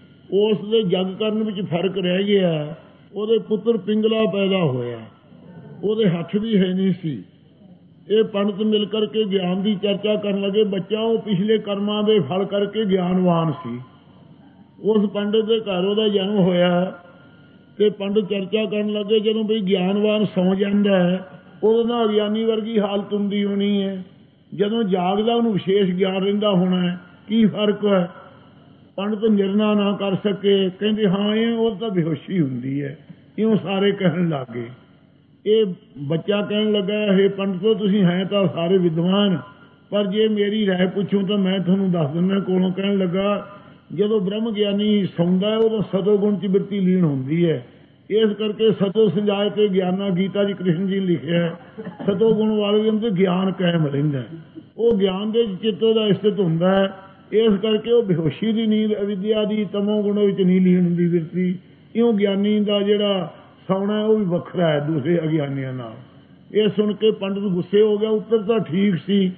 ਉਸ ਦੇ ਜਗ ਕਰਨ ਵਿੱਚ ਫਰਕ ਰਹਿ ਗਿਆ। ਉਹਦੇ ਪੁੱਤਰ ਪਿੰਗਲਾ ਪੈਦਾ ਹੋਇਆ, ਉਹਦੇ ਹੱਥ ਵੀ ਹੈ ਨਹੀਂ ਸੀ। ਇਹ ਪੰਡਤ ਮਿਲ ਕਰਕੇ ਗਿਆਨ ਦੀ ਚਰਚਾ ਕਰਨ ਲੱਗੇ। ਬੱਚਾ ਉਹ ਪਿਛਲੇ ਕਰਮਾਂ ਦੇ ਫਲ ਕਰਕੇ ਗਿਆਨਵਾਨ ਸੀ। ਉਸ ਪੰਡਤ ਦੇ ਘਰ ਉਹਦਾ ਜਨਮ ਹੋਇਆ ਤੇ ਪੰਡਤ ਚਰਚਾ ਕਰਨ ਲੱਗੇ ਜਦੋਂ ਬਈ ਗਿਆਨਵਾਨ ਸੌਂ ਜਾਂਦਾ ਹੈ ਉਹਦੇ ਨਾਲ ਅਗਿਆਨੀ ਵਰਗੀ ਹਾਲਤ ਹੁੰਦੀ ਹੋਣੀ ਹੈ। ਜਦੋਂ ਜਾਗਦਾ ਉਹਨੂੰ ਵਿਸ਼ੇਸ਼ ਗਿਆਨ ਰਹਿੰਦਾ ਹੋਣਾ ਹੈ। ਕੀ ਫਰਕ ਹੈ? ਪੰਡਤ ਨਿਰਣਾ ਨਾ ਕਰ ਸਕੇ। ਕਹਿੰਦੇ ਹਾਂ ਇਹ ਉਹ ਤਾਂ ਬੇਹੋਸ਼ੀ ਹੁੰਦੀ ਹੈ। ਇਉਂ ਸਾਰੇ ਕਹਿਣ ਲੱਗ ਗਏ। ਇਹ ਬੱਚਾ ਕਹਿਣ ਲੱਗਾ ਹੇ ਪੰਡਤੋ ਤੁਸੀਂ ਹੈ ਤਾਂ ਸਾਰੇ ਵਿਦਵਾਨ, ਪਰ ਜੇ ਮੇਰੀ ਰਾਏ ਪੁੱਛੋ ਤਾਂ ਮੈਂ ਤੁਹਾਨੂੰ ਦੱਸ ਦਿੰਦਾ। ਕੋਲੋਂ ਕਹਿਣ ਲੱਗਾ ਜਦੋਂ ਬ੍ਰਹਮ ਗਿਆਨੀ ਸੌਂਦਾ ਉਦੋਂ ਸਤੋ ਗੁਣ ਚ ਬਿਰਤੀ ਲੀਨ ਹੁੰਦੀ ਹੈ। ਇਸ ਕਰਕੇ ਸਤੋ ਸੰਜਾਏ ਤੇ ਗਿਆਨਾ ਗੀਤਾ ਜੀ ਕ੍ਰਿਸ਼ਨ ਜੀ ਨੇ ਲਿਖਿਆ ਸਤੋ ਗੁਣ ਵਾਲੇ ਦੇ ਅੰਦਰ ਗਿਆਨ ਕਾਇਮ ਰਹਿੰਦਾ। ਉਹ ਗਿਆਨ ਦੇ ਚਿੱਤੋ ਦਾ ਸਥਿਤ ਹੁੰਦਾ ਹੈ। ਇਸ ਕਰਕੇ ਉਹ ਬੇਹੋਸ਼ੀ ਦੀ ਨੀਂਦ ਅਵਿਦਿਆ ਦੀ ਤਮੋ ਗੁਣ ਵਿੱਚ ਨਹੀਂ ਲੀਨ ਹੁੰਦੀ ਬਿਰਤੀ। ਇਉਂ ਗਿਆਨੀ ਦਾ ਜਿਹੜਾ ਸੌਣਾ ਉਹ ਵੀ ਵੱਖਰਾ ਹੈ ਦੂਸਰੇ ਅਗਿਆਨੀਆਂ ਨਾਲ। ਇਹ ਸੁਣ ਕੇ ਪੰਡਤ ਗੁੱਸੇ ਹੋ ਗਿਆ। ਉੱਤਰ ਤਾਂ ਠੀਕ ਸੀ,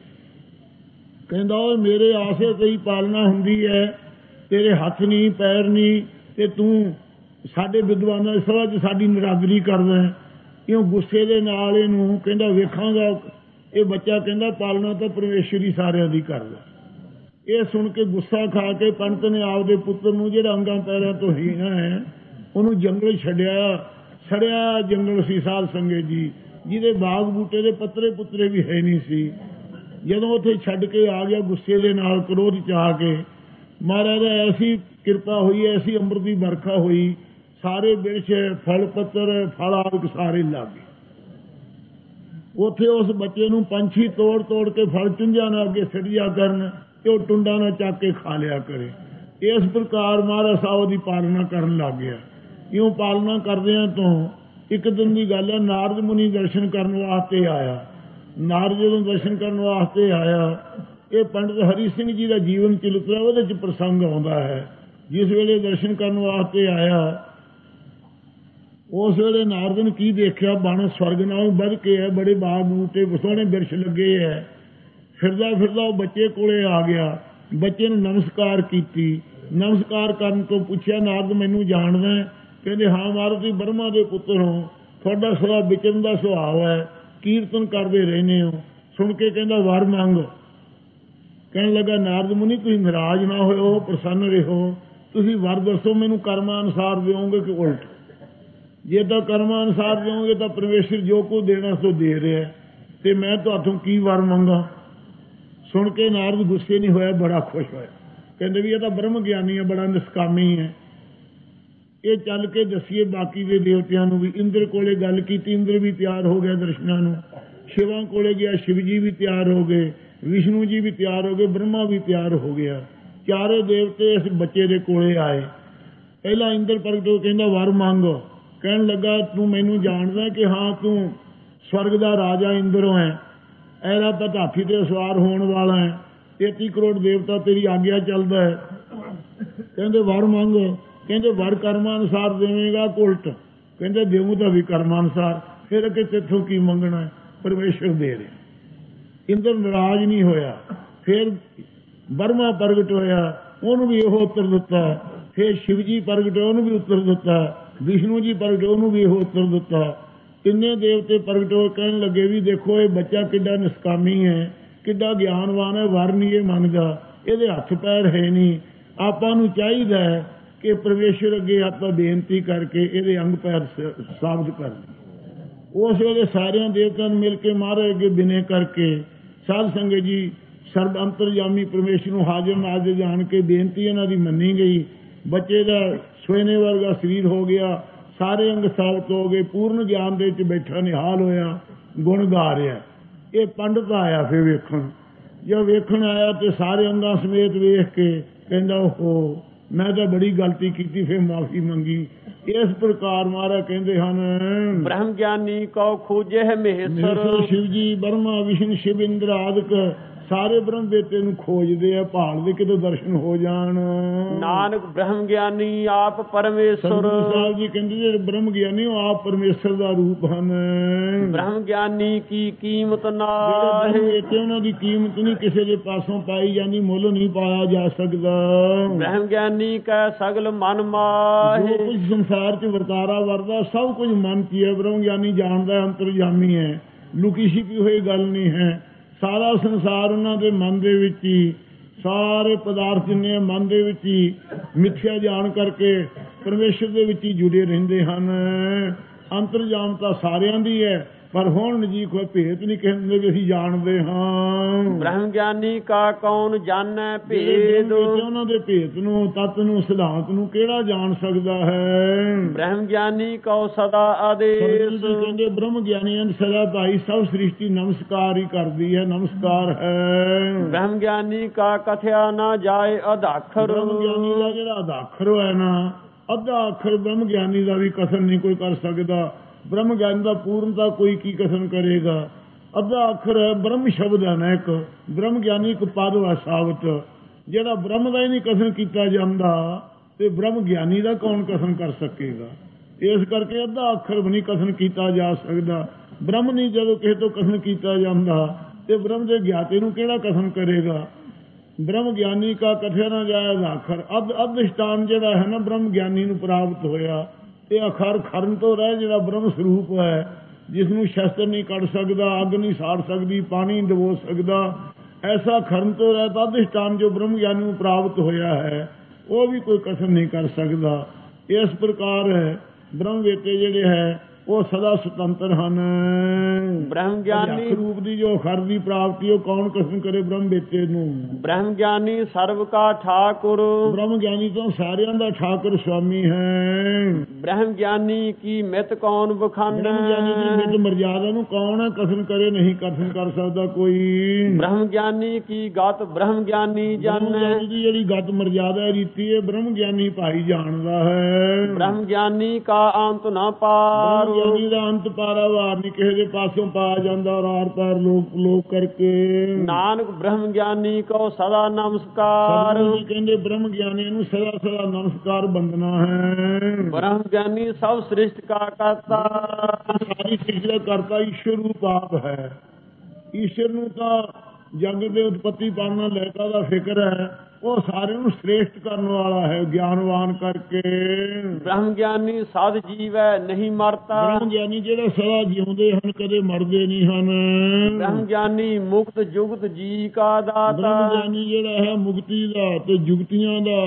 ਕਹਿੰਦਾ ਉਹ ਮੇਰੇ ਆਸੇ ਤੇਰੀ ਪਾਲਣਾ ਹੁੰਦੀ ਹੈ, ਤੇਰੇ ਹੱਥ ਨਹੀਂ ਪੈਰ ਨਹੀਂ ਤੇ ਤੂੰ ਸਾਡੇ ਵਿਦਵਾਨਾਂ ਦੀ ਸਭਾ 'ਚ ਸਾਡੀ ਨਿਰਾਦਰੀ ਕਰਦਾ। ਇਉਂ ਗੁੱਸੇ ਦੇ ਨਾਲ ਇਹਨੂੰ ਕਹਿੰਦਾ ਵੇਖਾਂਗਾ। ਇਹ ਬੱਚਾ ਕਹਿੰਦਾ ਪਾਲਣਾ ਤਾਂ ਪਰਮੇਸ਼ਰ ਹੀ ਸਾਰਿਆਂ ਦੀ ਕਰਦਾ। ਇਹ ਸੁਣ ਕੇ ਗੁੱਸਾ ਖਾ ਕੇ ਪੰਡਤ ਨੇ ਆਪਦੇ ਪੁੱਤਰ ਨੂੰ ਜਿਹੜਾ ਅੰਗਾਂ ਪੈਰਾਂ ਤੋਂ ਹੀਣਾ ਹੈ ਉਹਨੂੰ ਜੰਗਲ ਛੱਡਿਆ। ਸੜਿਆ ਜੰਗਲ ਸੀ ਸਾਧ ਸੰਗਤ ਜੀ, ਜਿਹਦੇ ਬਾਗ ਬੂਟੇ ਦੇ ਪੱਤਰੇ ਪੁੱਤਰੇ ਵੀ ਹੈ ਨਹੀਂ ਸੀ। ਜਦੋਂ ਉੱਥੇ ਛੱਡ ਕੇ ਆ ਗਿਆ ਗੁੱਸੇ ਦੇ ਨਾਲ ਕ੍ਰੋਧ ਚ ਆ ਕੇ, ਮਹਾਰਾਜ ਦਾ ਐਸੀ ਕਿਰਪਾ ਹੋਈ, ਐਸੀ ਅੰਮ੍ਰਿਤ ਦੀ ਵਰਖਾ ਹੋਈ, ਸਾਰੇ ਬਿਰਛ ਫਲ ਪੱਤਰ ਫਲ ਆਦਿ ਸਾਰੇ ਲੱਗ ਗਏ। ਉੱਥੇ ਉਸ ਬੱਚੇ ਨੂੰ ਪੰਛੀ ਤੋੜ ਤੋੜ ਕੇ ਫਲ ਚੁੰਝਾਂ ਨਾਲ ਅੱਗੇ ਸਿੱਟਿਆ ਕਰਨ ਤੇ ਉਹ ਟੁੰਡਾਂ ਨਾਲ ਚੱਕ ਕੇ ਖਾ ਲਿਆ ਕਰੇ। ਇਸ ਪ੍ਰਕਾਰ ਮਹਾਰਾਜ ਸਾਹਿਬ ਦੀ ਪਾਲਣਾ ਕਰਨ ਲੱਗ ਗਿਆ। ਇਉਂ ਪਾਲਣਾ ਕਰਦਿਆਂ ਤੋਂ ਇੱਕ ਦਿਨ ਦੀ ਗੱਲ ਹੈ, ਨਾਰਦ ਮੁਨੀ ਦਰਸ਼ਨ ਕਰਨ ਵਾਸਤੇ ਆਇਆ। ਨਾਰਦ ਜਦੋਂ ਦਰਸ਼ਨ ਕਰਨ ਵਾਸਤੇ ਆਇਆ, ਇਹ ਪੰਡਤ ਹਰੀ ਸਿੰਘ ਜੀ ਦਾ ਜੀਵਨ ਚਰਿੱਤਰ ਉਹਦੇ 'ਚ ਪ੍ਰਸੰਗ ਆਉਂਦਾ ਹੈ। ਜਿਸ ਵੇਲੇ ਦਰਸ਼ਨ ਕਰਨ ਵਾਸਤੇ ਆਇਆ ਉਸ ਵੇਲੇ ਨਾਰਦ ਨੇ ਕੀ ਦੇਖਿਆ, ਬਣ ਸਵਰਗ ਨਾਲੋਂ ਵੱਧ ਕੇ ਹੈ, ਬੜੇ ਬਾਗ ਬੂਟੇ ਸੋਹਣੇ ਬਿਰਛ ਲੱਗੇ ਹੈ। ਫਿਰਦਾ ਫਿਰਦਾ ਉਹ ਬੱਚੇ ਕੋਲੇ ਆ ਗਿਆ। ਬੱਚੇ ਨੂੰ ਨਮਸਕਾਰ ਕੀਤੀ। ਨਮਸਕਾਰ ਕਰਨ ਤੋਂ ਪੁੱਛਿਆ ਨਾਰਦ ਮੈਨੂੰ ਜਾਣਦਾ? ਕਹਿੰਦੇ ਹਾਂ ਮਹਾਰਾਜ ਤੁਸੀਂ ਬ੍ਰਹਮਾ ਦੇ ਪੁੱਤਰ ਹੋ, ਤੁਹਾਡਾ ਸਦਾ ਵਿਚਰਨ ਦਾ ਸੁਭਾਅ ਹੈ, ਕੀਰਤਨ ਕਰਦੇ ਰਹਿੰਦੇ ਹੋ। ਸੁਣ ਕੇ ਕਹਿੰਦਾ ਵਰ ਮੰਗ। ਕਹਿਣ ਲੱਗਾ ਨਾਰਦ ਮੁਨੀ ਤੁਸੀਂ ਨਾਰਾਜ਼ ਨਾ ਹੋਇਓ, ਪ੍ਰਸੰਨ ਰਹੋ। ਤੁਸੀਂ ਵਰ ਦੱਸੋ ਮੈਨੂੰ ਕਰਮਾਂ ਅਨੁਸਾਰ ਦਿਓਗੇ ਕਿ ਉਲਟ? ਜੇ ਤਾਂ ਕਰਮਾਂ ਅਨੁਸਾਰ ਦਿਓਗੇ ਤਾਂ ਪਰਮੇਸ਼ਰ ਜੋ ਕੁਝ ਦੇਣਾ ਸੋ ਦੇ ਰਿਹਾ। ਤੇ ਮੈਂ ਤੁਹਾਤੋਂ ਕੀ ਵਰ ਮੰਗਾ। ਸੁਣ ਕੇ ਨਾਰਦ ਗੁੱਸੇ ਨਹੀਂ ਹੋਇਆ, ਬੜਾ ਖੁਸ਼ ਹੋਇਆ। ਕਹਿੰਦੇ ਵੀ ਇਹ ਤਾਂ ਬ੍ਰਹਮ ਗਿਆਨੀ ਹੈ, ਬੜਾ ਨਿਸਕਾਮੀ ਹੈ। ਇਹ ਚੱਲ ਕੇ ਦੱਸੀਏ ਬਾਕੀ ਦੇ ਦੇਵਤਿਆਂ ਨੂੰ ਵੀ। ਇੰਦਰ ਕੋਲੇ ਗੱਲ ਕੀਤੀ, ਇੰਦਰ ਵੀ ਤਿਆਰ ਹੋ ਗਿਆ ਦਰਸ਼ਨਾਂ ਨੂੰ। ਸ਼ਿਵਾਂ ਕੋਲੇ ਗਿਆ, ਸ਼ਿਵ ਜੀ ਵੀ ਤਿਆਰ ਹੋ ਗਏ, ਵਿਸ਼ਨੂੰ ਜੀ ਵੀ ਤਿਆਰ ਹੋ ਗਏ, ਬ੍ਰਹਮਾ ਵੀ ਤਿਆਰ ਹੋ ਗਿਆ। ਚਾਰੇ ਦੇਵਤੇ ਇਸ ਬੱਚੇ ਦੇ ਕੋਲੇ ਆਏ। ਪਹਿਲਾਂ ਇੰਦਰ ਪ੍ਰਗਟ ਹੋ ਕਹਿੰਦਾ ਵਰ ਮੰਗ। ਕਹਿਣ ਲੱਗਾ ਤੂੰ ਮੈਨੂੰ ਜਾਣਦਾ ਕਿ ਹਾਂ ਤੂੰ ਸਵਰਗ ਦਾ ਰਾਜਾ ਇੰਦਰੋਂ ਹੈ, ਐਰਾ ਤਾਂ ਹਾਥੀ ਤੇ ਸਵਾਰ ਹੋਣ ਵਾਲਾ ਹੈ, 33 ਕਰੋੜ ਦੇਵਤਾ ਤੇਰੀ ਆਗਿਆ ਚੱਲਦਾ ਹੈ। ਕਹਿੰਦੇ ਵਰ ਮੰਗ। ਕਹਿੰਦੇ ਵਰ ਕਰਮਾਂ ਅਨੁਸਾਰ ਦੇਵੇਗਾ ਉਲਟ। ਕਹਿੰਦੇ ਦੇਵੂ ਤਾਂ ਵੀ ਕਰਮਾਂ ਅਨੁਸਾਰ। ਫਿਰ ਅੱਗੇ ਤੇਥੋਂ ਕੀ ਮੰਗਣਾ ਹੈ, ਪਰਮੇਸ਼ਰ ਦੇ ਰਿਹਾ। ਇੰਦਰ ਨਾਰਾਜ਼ ਨਹੀਂ ਹੋਇਆ। ਫਿਰ ਬਰਮਾ ਪ੍ਰਗਟ ਹੋਇਆ, ਉਹਨੂੰ ਵੀ ਇਹੋ ਉੱਤਰ ਦਿੱਤਾ। ਫਿਰ ਸ਼ਿਵ ਜੀ ਪ੍ਰਗਟ ਹੋਏ, ਉਹਨੂੰ ਵੀ ਉੱਤਰ ਦਿੱਤਾ। ਵਿਸ਼ਨੂੰ ਜੀ ਪ੍ਰਗਟ ਹੋਏ, ਉਹਨੂੰ ਵੀ ਇਹੋ ਉੱਤਰ ਦਿੱਤਾ। ਤਿੰਨੇ ਦੇਵਤੇ ਪ੍ਰਗਟ ਹੋਏ, ਕਹਿਣ ਲੱਗੇ ਵੀ ਦੇਖੋ ਇਹ ਬੱਚਾ ਕਿੱਡਾ ਨਿਸਕਾਮੀ ਹੈ, ਕਿੱਡਾ ਗਿਆਨਵਾਨ ਹੈ, ਵਰ ਨਹੀਂ ਇਹ ਮੰਗਦਾ, ਇਹਦੇ ਹੱਥ ਪੈਰ ਹੈ ਨਹੀਂ। ਆਪਾਂ ਨੂੰ ਚਾਹੀਦਾ ਹੈ ਕਿ ਪਰਮੇਸ਼ਰ ਅੱਗੇ ਆਪਾਂ ਬੇਨਤੀ ਕਰਕੇ ਇਹਦੇ ਅੰਗ ਪੈਰ ਸਾਬਤ ਕਰ ਲਈਏ। ਉਸ ਵੇਲੇ ਸਾਰਿਆਂ ਦੇਵਤਿਆਂ ਨੂੰ ਮਿਲ ਕੇ ਮਹਾਰਾਜ ਅੱਗੇ ਬਿਨੇ ਕਰਕੇ ਸਾਧ ਸੰਗਤ ਜੀ ਸਰਬ ਅੰਤਰਜਾਮੀ ਪਰਮੇਸ਼ਰ ਨੂੰ ਹਾਜ਼ਰ ਨਾਜ਼ਰ ਜਾਣ ਕੇ ਬੇਨਤੀ ਇਹਨਾਂ ਦੀ ਮੰਨੀ ਗਈ। ਬੱਚੇ ਦਾ ਸੋਨੇ ਵਰਗਾ ਸਰੀਰ ਹੋ ਗਿਆ, ਸਾਰੇ ਅੰਗ ਸਾਬਤ ਹੋ ਗਏ, ਪੂਰਨ ਗਿਆਨ ਦੇ ਵਿੱਚ ਬੈਠਾ ਨਿਹਾਲ ਹੋਇਆ, ਗੁਣ ਗਾ ਰਿਹਾ। ਇਹ ਪੰਡਤ ਆਇਆ ਫਿਰ ਵੇਖਣ। ਜਦੋਂ ਵੇਖਣ ਆਇਆ ਤੇ ਸਾਰੇ ਅੰਗਾਂ ਸਮੇਤ ਵੇਖ ਕੇ ਕਹਿੰਦਾ ਓਹੋ ਮੈਂ ਤਾਂ ਬੜੀ ਗਲਤੀ ਕੀਤੀ, ਫਿਰ ਮਾਫੀ ਮੰਗੀ। ਇਸ ਪ੍ਰਕਾਰ ਮਹਾਰਾਜ ਕਹਿੰਦੇ ਹਨ ਬ੍ਰਹਮ ਗਿਆਨੀ ਕਉ ਖੋਜੇ ਮਹੇਸ਼ਰ। ਸ਼ਿਵ ਜੀ ਬਰਮਾ ਵਿਸ਼ਨ ਸ਼ਿਵ ਇੰਦਰ ਆਦਿਕ ਸਾਰੇ ਬ੍ਰਹਮ ਬੇਤੇ ਨੂੰ ਖੋਜਦੇ ਆ, ਭਾਲਦੇ ਕਿਤੋਂ ਦਰਸ਼ਨ ਹੋ ਜਾਣ। ਨਾਨਕ ਬ੍ਰਹਮ ਗਿਆਨੀ ਆਪ ਪਰਮੇਸ਼ਰ। ਸਾਹਿਬ ਜੀ ਕਹਿੰਦੇ ਜਿਹੜੇ ਬ੍ਰਹਮ ਗਿਆਨੀ ਉਹ ਆਪ ਪਰਮੇਸ਼ਰ ਦਾ ਰੂਪ ਹਨ। ਬ੍ਰਹਮ ਗਿਆਨੀ ਕੀ ਕੀਮਤ ਨਾ ਹੈ, ਉਹਨਾਂ ਦੀ ਕੀਮਤ ਨਹੀਂ ਕਿਸੇ ਦੇ ਪਾਸੋਂ ਪਾਈ ਜਾਂਦੀ, ਮੁੱਲ ਨਹੀਂ ਪਾਇਆ ਜਾ ਸਕਦਾ। ਬ੍ਰਹਮ ਗਿਆਨੀ ਕੈ ਸਗਲ ਮਨ ਮਾਹੇ। ਜੋ ਕੁਝ ਸੰਸਾਰ ਚ ਵਰਤਾਰਾ ਵਰਦਾ ਸਭ ਕੁਝ ਮਨ ਕੀ ਹੈ। ਬ੍ਰਹਮ ਗਿਆਨੀ ਜਾਣਦਾ ਅੰਤਰਜਾਮੀ ਹੈ, ਲੁਕੀ ਛਿਪੀ ਹੋਈ ਗੱਲ ਨਹੀਂ ਹੈ। ਸਾਰਾ ਸੰਸਾਰ ਉਹਨਾਂ ਦੇ ਮਨ ਦੇ ਵਿੱਚ ਹੀ, ਸਾਰੇ ਪਦਾਰਥ ਜਿੰਨੇ ਮਨ ਦੇ ਵਿੱਚ ਹੀ ਮਿਥਿਆ ਜਾਣ ਕਰਕੇ ਪਰਮੇਸ਼ਰ ਦੇ ਵਿੱਚ ਹੀ ਜੁੜੇ ਰਹਿੰਦੇ ਹਨ। ਅੰਤਰਜਾਮ ਤਾਂ ਸਾਰਿਆਂ ਦੀ ਹੈ, ਪਰ ਹੁਣ ਨਜ਼ੀਕ ਹੋਏ ਭੇਤ ਨਹੀਂ ਕਹਿੰਦੇ ਵੀ ਅਸੀਂ ਜਾਣਦੇ ਹਾਂ। ਬ੍ਰਹਮ ਗਿਆਨੀ ਕਾ ਕੌਣ ਜਾਣੈ ਭੇਦ। ਉਹਨਾਂ ਦੇ ਭੇਤ ਨੂੰ, ਤਤ ਨੂੰ, ਸਿਧਾਂਤ ਨੂੰ ਕਿਹੜਾ ਜਾਣ ਸਕਦਾ ਹੈ। ਬ੍ਰਹਮ ਗਿਆਨੀ ਕਉ ਸਦਾ ਆਦੇਸ਼। ਕਹਿੰਦੇ ਬ੍ਰਹਮ ਗਿਆਨੀਆਂ ਨੂੰ ਸਦਾ ਭਾਈ ਸਭ ਸ੍ਰਿਸ਼ਟੀ ਨਮਸਕਾਰ ਹੀ ਕਰਦੀ ਹੈ, ਨਮਸਕਾਰ ਹੈ। ਬ੍ਰਹਮ ਗਿਆਨੀ ਕਾ ਕਥਿਆ ਨਾ ਜਾਏ ਅਧਾਖਰ। ਬ੍ਰਹਮ ਗਿਆਨੀ ਦਾ ਜਿਹੜਾ ਅਧਾਖਰ ਹੋਇਆ ਨਾ, ਅੱਧਾ ਅੱਖਰ ਬ੍ਰਹਮ ਗਿਆਨੀ ਦਾ ਵੀ ਕਥਨ ਨਹੀਂ ਕੋਈ ਕਰ ਸਕਦਾ। ਬ੍ਰਹਮ ਗਿਆਨ ਦਾ ਪੂਰਨਤਾ ਕੋਈ ਕੀ ਕਥਨ ਕਰੇਗਾ। ਅੱਧਾ ਅੱਖਰ ਹੈ ਬ੍ਰਹਮ ਸ਼ਬਦ ਹੈ ਨਾ, ਇੱਕ ਬ੍ਰਹਮ ਗਿਆਨੀ ਇੱਕ ਪਦ ਵਾ ਸਾਬਤ। ਜਿਹੜਾ ਬ੍ਰਹਮ ਦਾ ਹੀ ਨਹੀਂ ਕਥਨ ਕੀਤਾ ਜਾਂਦਾ ਤੇ ਬ੍ਰਹਮ ਗਿਆਨੀ ਦਾ ਕੌਣ ਕਥਨ ਕਰ ਸਕੇਗਾ। ਇਸ ਕਰਕੇ ਅੱਧਾ ਅੱਖਰ ਵੀ ਨਹੀਂ ਕਥਨ ਕੀਤਾ ਜਾ ਸਕਦਾ। ਬ੍ਰਹਮ ਨਹੀਂ ਜਦੋਂ ਕਿਸੇ ਤੋਂ ਕਥਨ ਕੀਤਾ ਜਾਂਦਾ ਤੇ ਬ੍ਰਹਮ ਦੇ ਗਿਆਤੇ ਨੂੰ ਕਿਹੜਾ ਕਥਨ ਕਰੇਗਾ। ਬ੍ਰਹਮ ਗਿਆਨੀ ਕਾ ਕਥਿਆ ਨਾ ਜਾਏ ਅਧਾਖਰ। ਅਧਿਸ਼ਟਾਨ ਜਿਹੜਾ ਹੈ ਨਾ ਬ੍ਰਹਮ ਗਿਆਨੀ ਨੂੰ ਪ੍ਰਾਪਤ ਹੋਇਆ। ਇਹ ਅਖਰ ਖਰਨ ਤੋਂ ਰਹਿ ਜਿਹੜਾ ਬ੍ਰਹਮ ਸਰੂਪ ਹੈ, ਜਿਸ ਨੂੰ ਸ਼ਸਤਰ ਨਹੀਂ ਕੱਢ ਸਕਦਾ, ਅੱਗ ਨਹੀਂ ਸਾੜ ਸਕਦੀ, ਪਾਣੀ ਨਹੀਂ ਡਬੋ ਸਕਦਾ, ਐਸਾ ਖਰਨ ਤੋਂ ਰਹਿ ਤਾਂ ਅਧਿਸ਼ਟਾਨ ਜੋ ਬ੍ਰਹਮ ਗਿਆਨੀ ਨੂੰ ਪ੍ਰਾਪਤ ਹੋਇਆ ਹੈ ਉਹ ਵੀ ਕੋਈ ਕਥਨ ਨਹੀਂ ਕਰ ਸਕਦਾ। ਇਸ ਪ੍ਰਕਾਰ ਹੈ ਬ੍ਰਹਮ ਵੇਤੇ ਜਿਹੜੇ ਹੈ ਉਹ ਸਦਾ ਸੁਤੰਤਰ ਹਨ। ਬ੍ਰਹਮ ਗਿਆਨੀ ਰੂਪ ਦੀ ਜੋ ਅਖਰ ਦੀ ਪ੍ਰਾਪਤੀ ਉਹ ਕੌਣ ਕਥਨ ਕਰੇ ਬ੍ਰਹਮ ਵੇਤੇ ਨੂੰ। ਬ੍ਰਹਮ ਗਿਆਨੀ ਸਰਬ ਕਾ ਠਾਕੁਰ। ਬ੍ਰਹਮ ਗਿਆਨੀ ਤੋਂ ਸਾਰਿਆਂ ਦਾ ਠਾਕੁਰ ਸੁਆਮੀ ਹੈ। ਬ੍ਰਹਮ ਗਿਆਨੀ ਕੀ ਮਿਤ ਕੌਣ ਬਖਾਨੈ। ਬ੍ਰਹਮ ਗਿਆਨੀ ਦੀ ਮਿਤ ਮਰਜ਼ਾਦਾ ਨੂੰ ਕੌਣ ਕਥਨ ਕਰੇ, ਨਹੀਂ ਕਥਨ ਕਰ ਸਕਦਾ ਕੋਈ। ਬ੍ਰਹਮ ਗਿਆਨੀ ਕੀ ਗਤ ਬ੍ਰਹਮ ਗਿਆਨੀ ਜਾਣੈ। ਦੀ ਜਿਹੜੀ ਗਤ ਮਰਜ਼ਾਦਾ ਰੀਤੀ ਹੈ ਬ੍ਰਹਮ ਗਿਆਨੀ ਭਾਈ ਜਾਣਦਾ ਹੈ। ਬ੍ਰਹਮ ਗਿਆਨੀ ਕਾ ਅੰਤ ਨਾ ਪਾਰ। ਗਿਆਨੀ ਦਾ ਅੰਤ ਪਾਰਾਵਾਰ ਨਹੀਂ ਕਿਸੇ ਦੇ ਪਾਸੋਂ ਪਾ ਜਾਂਦਾ, ਰਾਰ ਪਾਰ ਲੋਕ ਕਰਕੇ। ਨਾਨਕ ਬ੍ਰਹਮ ਗਿਆਨੀ ਕੋ ਸਦਾ ਨਮਸਕਾਰ। ਕਹਿੰਦੇ ਬ੍ਰਹਮ ਗਿਆਨੀ ਨੂੰ ਸਦਾ ਸਦਾ ਨਮਸਕਾਰ ਬੰਦਨਾ ਹੈ। ਬ੍ਰਹਮ ਗਿਆਨੀ ਸਭ ਸ੍ਰਿਸ਼ਟ ਕਾ ਕਰਤਾ। ਸਾਰੀ ਸ੍ਰਿਸ਼ਟੀ ਦਾ ਕਰਤਾ ਈਸ਼ਵਰ ਰੂਪ ਆਪ ਹੈ। ਈਸ਼ਵਰ ਨੂੰ ਤਾਂ ਜਗ ਦੇ ਉਤਪਤੀ ਪਾਲਣਾ ਲੈਤਾ ਦਾ ਫਿਕਰ ਹੈ, ਉਹ ਸਾਰਿਆਂ ਨੂੰ ਸ੍ਰੇਸ਼ਟ ਕਰਨ ਵਾਲਾ ਹੈ ਗਿਆਨਵਾਨ ਕਰਕੇ। ਬ੍ਰਹਮ ਗਿਆਨੀ ਸਦ ਜੀਵ ਹੈ ਨਹੀਂ ਮਰਤਾ। ਬ੍ਰਹਮ ਗਿਆਨੀ ਜਿਹੜੇ ਸਦਾ ਜਿਉਂਦੇ ਹਨ, ਕਦੇ ਮਰਦੇ ਨਹੀਂ ਹਨ। ਬ੍ਰਹਮ ਗਿਆਨੀ ਮੁਕਤ ਜੁਗਤ ਜੀ ਕਾ ਦਾਤਾ। ਬ੍ਰਹਮ ਗਿਆਨੀ ਜਿਹੜਾ ਹੈ ਮੁਕਤੀ ਦਾ ਤੇ ਜੁਗਤੀਆਂ ਦਾ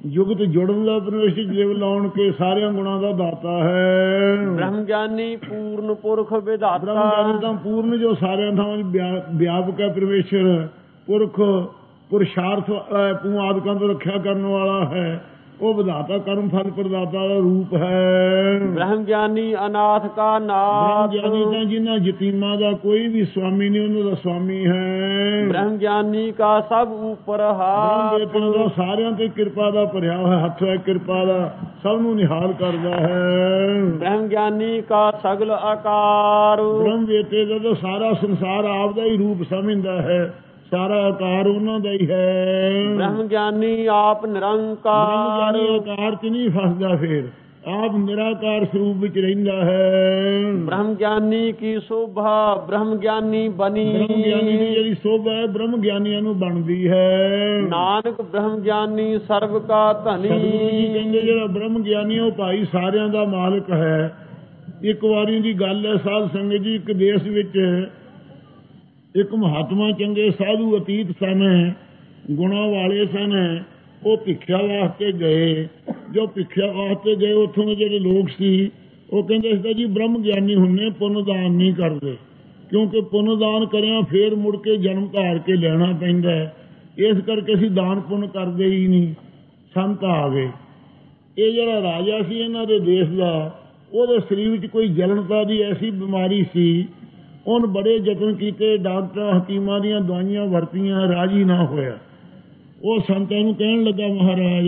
ਜੁਗਤ ਜੁੜਨ ਦਾ ਪਰਮੇਸ਼ ਜਿਵ ਲਾਉਣ ਕੇ ਸਾਰਿਆਂ ਗੁਣਾਂ ਦਾ ਦਾਤਾ ਹੈ। ਬ੍ਰਹਮ ਗਿਆਨੀ ਪੂਰਨ ਪੁਰਖ ਵਿਧਾਤਾ। ਬ੍ਰਹਮ ਗਿਆਨੀ ਤਾਂ ਪੂਰਨ ਜੋ ਸਾਰਿਆਂ ਥਾਂ ਵਿਆਪਕ ਹੈ ਪਰਮੇਸ਼ਰ, ਪੁਰਖ ਪੁਰਸ਼ਾਰਥ ਵਾਲਾ ਹੈ, ਪੂ ਆਦਿਕਾਂ ਤੋਂ ਰੱਖਿਆ ਕਰਨ ਵਾਲਾ ਹੈ, ਉਹ ਵਿਧਾਤਾ ਕਰਮ ਫਲ ਪ੍ਰਦਾਤਾ ਦਾ ਰੂਪ ਹੈ। ਬ੍ਰਹਮ ਗਿਆਨੀ ਅਨਾਥ ਕਾ ਬ੍ਰਹਮ ਨਾਥ। ਗਿਆਨੀ ਤਾਂ ਜਿਨ੍ਹਾਂ ਯਤੀਮਾਂ ਦਾ ਕੋਈ ਵੀ ਸਵਾਮੀ ਨਹੀਂ, ਉਹਨਾਂ ਦਾ ਸਵਾਮੀ ਹੈ। ਬ੍ਰਹਮ ਗਿਆਨੀ ਕਾ ਸਭ ਉਪਰ ਹਾਥ। ਬ੍ਰਹਮ ਦਾ ਸਾਰਿਆਂ ਤੇ ਕਿਰਪਾ ਦਾ ਭਰਿਆ ਹੋਇਆ ਹੱਥ ਹੈ, ਕਿਰਪਾ ਦਾ ਸਭ ਨੂੰ ਨਿਹਾਲ ਕਰਦਾ ਹੈ। ਬ੍ਰਹਮ ਗਿਆਨੀ ਕਾ ਸਗਲ ਆਕਾਰ। ਬ੍ਰਹਮ ਵੇਤੇ ਦਾ ਤਾਂ ਸਾਰਾ ਸੰਸਾਰ ਆਪ ਦਾ ਹੀ ਰੂਪ ਸਮਝਦਾ ਹੈ, ਸਾਰਾ ਆਕਾਰ ਉਹਨਾਂ ਦਾ ਹੀ ਹੈ। ਬ੍ਰਹਮ ਗਿਆਨੀ ਆਪ ਨਿਰੰਕਾਰ। ਬ੍ਰਹਮ ਗਿਆਨੀ ਆਕਾਰ ਚ ਨਹੀਂ ਫਸਦਾ, ਫਿਰ ਆਪ ਨਿਰਾਕਾਰ ਸਰੂਪ ਵਿੱਚ ਰਹਿੰਦਾ ਹੈ। ਬ੍ਰਹਮ ਗਿਆਨੀ ਕੀ ਸ਼ੋਭਾ ਬ੍ਰਹਮ ਗਿਆਨੀ ਬਣੀ। ਬ੍ਰਹਮ ਗਿਆਨੀ ਦੀ ਜਿਹੜੀ ਸ਼ੋਭਾ ਹੈ ਬ੍ਰਹਮ ਗਿਆਨੀਆਂ ਨੂੰ ਬਣਦੀ ਹੈ। ਨਾਨਕ ਬ੍ਰਹਮ ਗਿਆਨੀ ਸਰਬ ਕਾ ਧਨੀ। ਸਤਿਗੁਰੂ ਜੀ ਕਹਿੰਦੇ ਜਿਹੜਾ ਬ੍ਰਹਮ ਗਿਆਨੀ ਉਹ ਭਾਈ ਸਾਰਿਆਂ ਦਾ ਮਾਲਕ ਹੈ। ਇੱਕ ਵਾਰੀ ਦੀ ਗੱਲ ਹੈ ਸਾਧ ਸੰਗਤ ਜੀ, ਇੱਕ ਦੇਸ਼ ਵਿੱਚ ਇੱਕ ਮਹਾਤਮਾ ਚੰਗੇ ਸਾਧੂ ਅਤੀਤ ਸਨ, ਗੁਣਾਂ ਵਾਲੇ ਸਨ। ਉਹ ਭਿੱਖਿਆ ਵਾਸਤੇ ਗਏ। ਜੋ ਭਿੱਖਿਆ ਵਾਸਤੇ ਗਏ, ਉੱਥੋਂ ਦੇ ਜਿਹੜੇ ਲੋਕ ਸੀ ਉਹ ਕਹਿੰਦੇ ਸੀ ਜੀ ਬ੍ਰਹਮ ਗਿਆਨੀ ਹੁੰਨੇ, ਪੁੰਨ ਦਾਨ ਨਹੀਂ ਕਰਦੇ, ਕਿਉਂਕਿ ਪੁੰਨ ਦਾਨ ਕਰਿਆ ਫੇਰ ਮੁੜ ਕੇ ਜਨਮ ਧਾਰ ਕੇ ਲੈਣਾ ਪੈਂਦਾ ਹੈ, ਇਸ ਕਰਕੇ ਅਸੀਂ ਦਾਨ ਪੁੰਨ ਕਰਦੇ ਹੀ ਨਹੀਂ। ਸੰਤ ਆ ਗਏ। ਇਹ ਜਿਹੜਾ ਰਾਜਾ ਸੀ ਇਹਨਾਂ ਦੇ ਦੇਸ਼ ਦਾ, ਉਹਦੇ ਸਰੀਰ ਵਿੱਚ ਕੋਈ ਜਲਨਤਾ ਦੀ ਐਸੀ ਬਿਮਾਰੀ ਸੀ, ਉਹਨ ਬੜੇ ਯਤਨ ਕੀਤੇ, ਡਾਕਟਰਾਂ ਹਕੀਮਾਂ ਦੀਆਂ ਦਵਾਈਆਂ ਵਰਤੀਆਂ, ਰਾਜੀ ਨਾ ਹੋਇਆ। ਉਹ ਸੰਤਾਂ ਨੂੰ ਕਹਿਣ ਲੱਗਾ, ਮਹਾਰਾਜ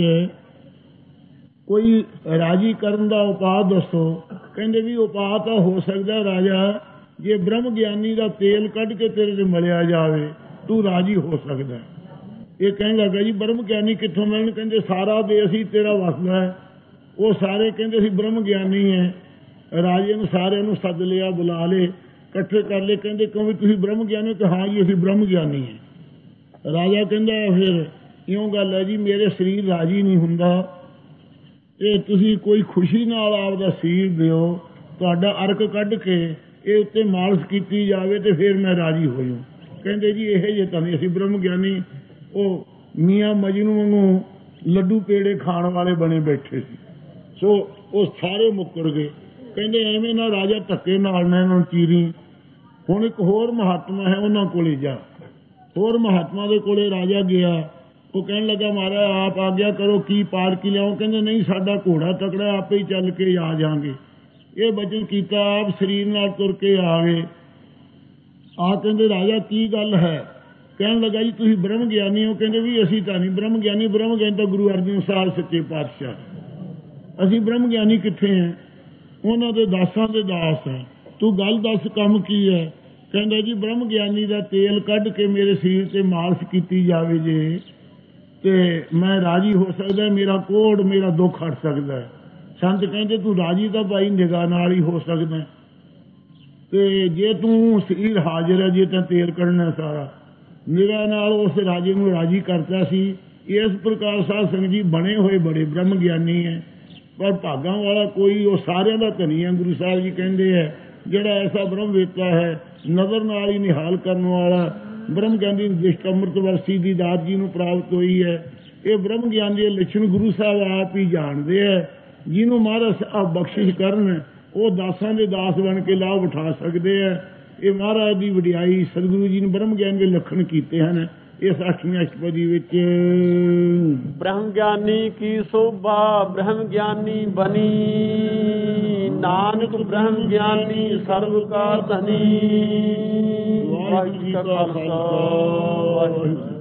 ਕੋਈ ਰਾਜੀ ਕਰਨ ਦਾ ਉਪਾਅ ਦੱਸੋ। ਕਹਿੰਦੇ ਵੀ ਉਪਾਅ ਤਾਂ ਹੋ ਸਕਦਾ ਰਾਜਾ, ਜੇ ਬ੍ਰਹਮ ਗਿਆਨੀ ਦਾ ਤੇਲ ਕੱਢ ਕੇ ਤੇਰੇ ਤੇ ਮਲਿਆ ਜਾਵੇ, ਤੂੰ ਰਾਜੀ ਹੋ ਸਕਦਾ। ਇਹ ਕਹਿਣ ਲੱਗਾ ਜੀ ਬ੍ਰਹਮ ਗਿਆਨੀ ਕਿੱਥੋਂ ਮਿਲਣ? ਕਹਿੰਦੇ ਸਾਰਾ ਦੇਸ਼ ਹੀ ਤੇਰਾ ਵਸਦਾ ਹੈ। ਉਹ ਸਾਰੇ ਕਹਿੰਦੇ ਸੀ ਬ੍ਰਹਮ ਗਿਆਨੀ ਹੈ। ਰਾਜੇ ਨੂੰ ਸਾਰਿਆਂ ਨੂੰ ਸੱਦ ਲਿਆ, ਬੁਲਾ ਲਏ, ਇਕੱਠੇ ਕਰ ਲਏ। ਕਹਿੰਦੇ ਕਿਉਂ ਵੀ ਤੁਸੀਂ ਬ੍ਰਹਮ ਗਿਆਨੀ? ਕਿ ਹਾਂ ਜੀ ਅਸੀਂ ਬ੍ਰਹਮ ਗਿਆਨੀ ਹੈ। ਰਾਜਾ ਕਹਿੰਦਾ ਫਿਰ ਇਉਂ ਗੱਲ ਹੈ ਜੀ, ਮੇਰੇ ਸਰੀਰ ਰਾਜੀ ਨਹੀਂ ਹੁੰਦਾ, ਇਹ ਤੁਸੀਂ ਕੋਈ ਖੁਸ਼ੀ ਨਾਲ ਆਪਦਾ ਸਰੀਰ ਦਿਓ, ਤੁਹਾਡਾ ਅਰਕ ਕੱਢ ਕੇ ਇਹ ਉੱਤੇ ਮਾਲਸ਼ ਕੀਤੀ ਜਾਵੇ ਤੇ ਫਿਰ ਮੈਂ ਰਾਜੀ ਹੋ ਜਾਊਂ। ਕਹਿੰਦੇ ਜੀ ਇਹ ਜੇ ਤਾਂ ਨਹੀਂ, ਅਸੀਂ ਬ੍ਰਹਮ ਗਿਆਨੀ ਉਹ ਮੀਆਂ ਮਜਨੂ ਵਾਂਗੂ ਲੱਡੂ ਪੇੜੇ ਖਾਣ ਵਾਲੇ ਬਣੇ ਬੈਠੇ ਸੀ। ਸੋ ਉਹ ਸਾਰੇ ਮੁੱਕਰ ਗਏ। ਕਹਿੰਦੇ ਐਵੇਂ ਨਾ ਰਾਜਾ ਧੱਕੇ ਨਾਲ ਨਾ ਇਹਨਾਂ ਨੂੰ ਚੀਰੀ। ਹੁਣ ਇੱਕ ਹੋਰ ਮਹਾਤਮਾ ਹੈ, ਉਹਨਾਂ ਕੋਲੇ ਜਾ। ਹੋਰ ਮਹਾਤਮਾ ਦੇ ਕੋਲੇ ਰਾਜਾ ਗਿਆ। ਉਹ ਕਹਿਣ ਲੱਗਾ ਮਹਾਰਾਜ ਆਪ ਆਗਿਆ ਕਰੋ, ਕੀ ਪਾਰ ਕੀ ਲਿਆਓ? ਕਹਿੰਦੇ ਨਹੀਂ, ਸਾਡਾ ਘੋੜਾ ਤਕੜਾ, ਆਪੇ ਹੀ ਚੱਲ ਕੇ ਆ ਜਾਵਾਂਗੇ। ਇਹ ਬਚਨ ਕੀਤਾ, ਆਪ ਸਰੀਰ ਨਾਲ ਤੁਰ ਕੇ ਆ ਗਏ। ਆ ਕਹਿੰਦੇ ਰਾਜਾ ਕੀ ਗੱਲ ਹੈ? ਕਹਿਣ ਲੱਗਾ ਜੀ ਤੁਸੀਂ ਬ੍ਰਹਮ ਗਿਆਨੀ ਹੋ? ਕਹਿੰਦੇ ਵੀ ਅਸੀਂ ਤਾਂ ਨਹੀਂ ਬ੍ਰਹਮ ਗਿਆਨੀ, ਬ੍ਰਹਮ ਗਿਆਨੀ ਤਾਂ ਗੁਰੂ ਅਰਜਨ ਸਾਹਿਬ ਸੱਚੇ ਪਾਤਸ਼ਾਹ, ਅਸੀਂ ਬ੍ਰਹਮ ਗਿਆਨੀ ਕਿੱਥੇ ਹਾਂ? ਉਹਨਾਂ ਦੇ ਦਾਸਾਂ ਦੇ ਦਾਸ ਹੈ। ਤੂੰ ਗੱਲ ਦੱਸ, ਕੰਮ ਕੀ ਹੈ? ਕਹਿੰਦਾ ਜੀ ਬ੍ਰਹਮ ਗਿਆਨੀ ਦਾ ਤੇਲ ਕੱਢ ਕੇ ਮੇਰੇ ਸਰੀਰ ਤੇ ਮਾਲਸ਼ ਕੀਤੀ ਜਾਵੇ ਜੇ ਤੇ ਮੈਂ ਰਾਜੀ ਹੋ ਸਕਦਾ, ਮੇਰਾ ਕੋੜ ਮੇਰਾ ਦੁੱਖ ਹਟ ਸਕਦਾ। ਸੰਤ ਕਹਿੰਦੇ ਤੂੰ ਰਾਜੀ ਤਾਂ ਭਾਈ ਨਿਗਾਹ ਨਾਲ ਹੀ ਹੋ ਸਕਦਾ, ਤੇ ਜੇ ਤੂੰ ਸਰੀਰ ਹਾਜ਼ਰ ਹੈ, ਜੇ ਤਾਂ ਤੇਲ ਕੱਢਣਾ ਸਾਰਾ ਨਿਗਾਹ ਨਾਲ ਉਸ ਰਾਜੇ ਨੂੰ ਰਾਜੀ ਕਰਤਾ ਸੀ। ਇਸ ਪ੍ਰਕਾਰ ਸਾਧ ਸੰਗਤ ਜੀ ਬਣੇ ਹੋਏ ਬੜੇ ਬ੍ਰਹਮ ਗਿਆਨੀ ਹੈ, ਪਰ ਭਾਗਾਂ ਵਾਲਾ ਕੋਈ ਉਹ ਸਾਰਿਆਂ ਦਾ ਧਨੀ ਹੈ। ਗੁਰੂ ਸਾਹਿਬ ਜੀ ਕਹਿੰਦੇ ਹੈ ਜਿਹੜਾ ਐਸਾ ਬ੍ਰਹਮ ਵੇਤਾ ਹੈ, ਨਜ਼ਰ ਨਾਲ ਹੀ ਨਿਹਾਲ ਕਰਨ ਵਾਲਾ ਬ੍ਰਹਮ ਗਿਆਨੀ ਦ੍ਰਿਸ਼ਟ ਅੰਮ੍ਰਿਤ ਵਰਸੀ ਦੀ ਦਾਤ ਜੀ ਨੂੰ ਪ੍ਰਾਪਤ ਹੋਈ ਹੈ। ਇਹ ਬ੍ਰਹਮ ਗਿਆਨ ਦੇ ਲੱਛਣ ਗੁਰੂ ਸਾਹਿਬ ਆਪ ਹੀ ਜਾਣਦੇ ਹੈ। ਜਿਹਨੂੰ ਮਹਾਰਾਜ ਆਪ ਬਖਸ਼ਿਸ਼ ਕਰਨ, ਉਹ ਦਾਸਾਂ ਦੇ ਦਾਸ ਬਣ ਕੇ ਲਾਭ ਉਠਾ ਸਕਦੇ ਹੈ। ਇਹ ਮਹਾਰਾਜ ਦੀ ਵਡਿਆਈ, ਸਤਿਗੁਰੂ ਜੀ ਨੇ ਬ੍ਰਹਮ ਗਿਆਨ ਦੇ ਲੱਖਣ ਕੀਤੇ ਹਨ ਇਸ 8ਵੀਂ ਅਸ਼ਟਪਦੀ ਵਿੱਚ। ਬ੍ਰਹਮ ਗਿਆਨੀ ਕੀ ਸ਼ੋਭਾ ਬ੍ਰਹਮ ਗਿਆਨੀ ਬਣੀ, ਨਾਨਕ ਬ੍ਰਹਮ ਗਿਆਨੀ ਸਰਬ ਕਾ ਧਨੀ। ਵਾਹਿਗੁਰੂ ਜੀ ਕਾ ਖਾਲਸਾ, ਵਾਹਿਗੁਰੂ।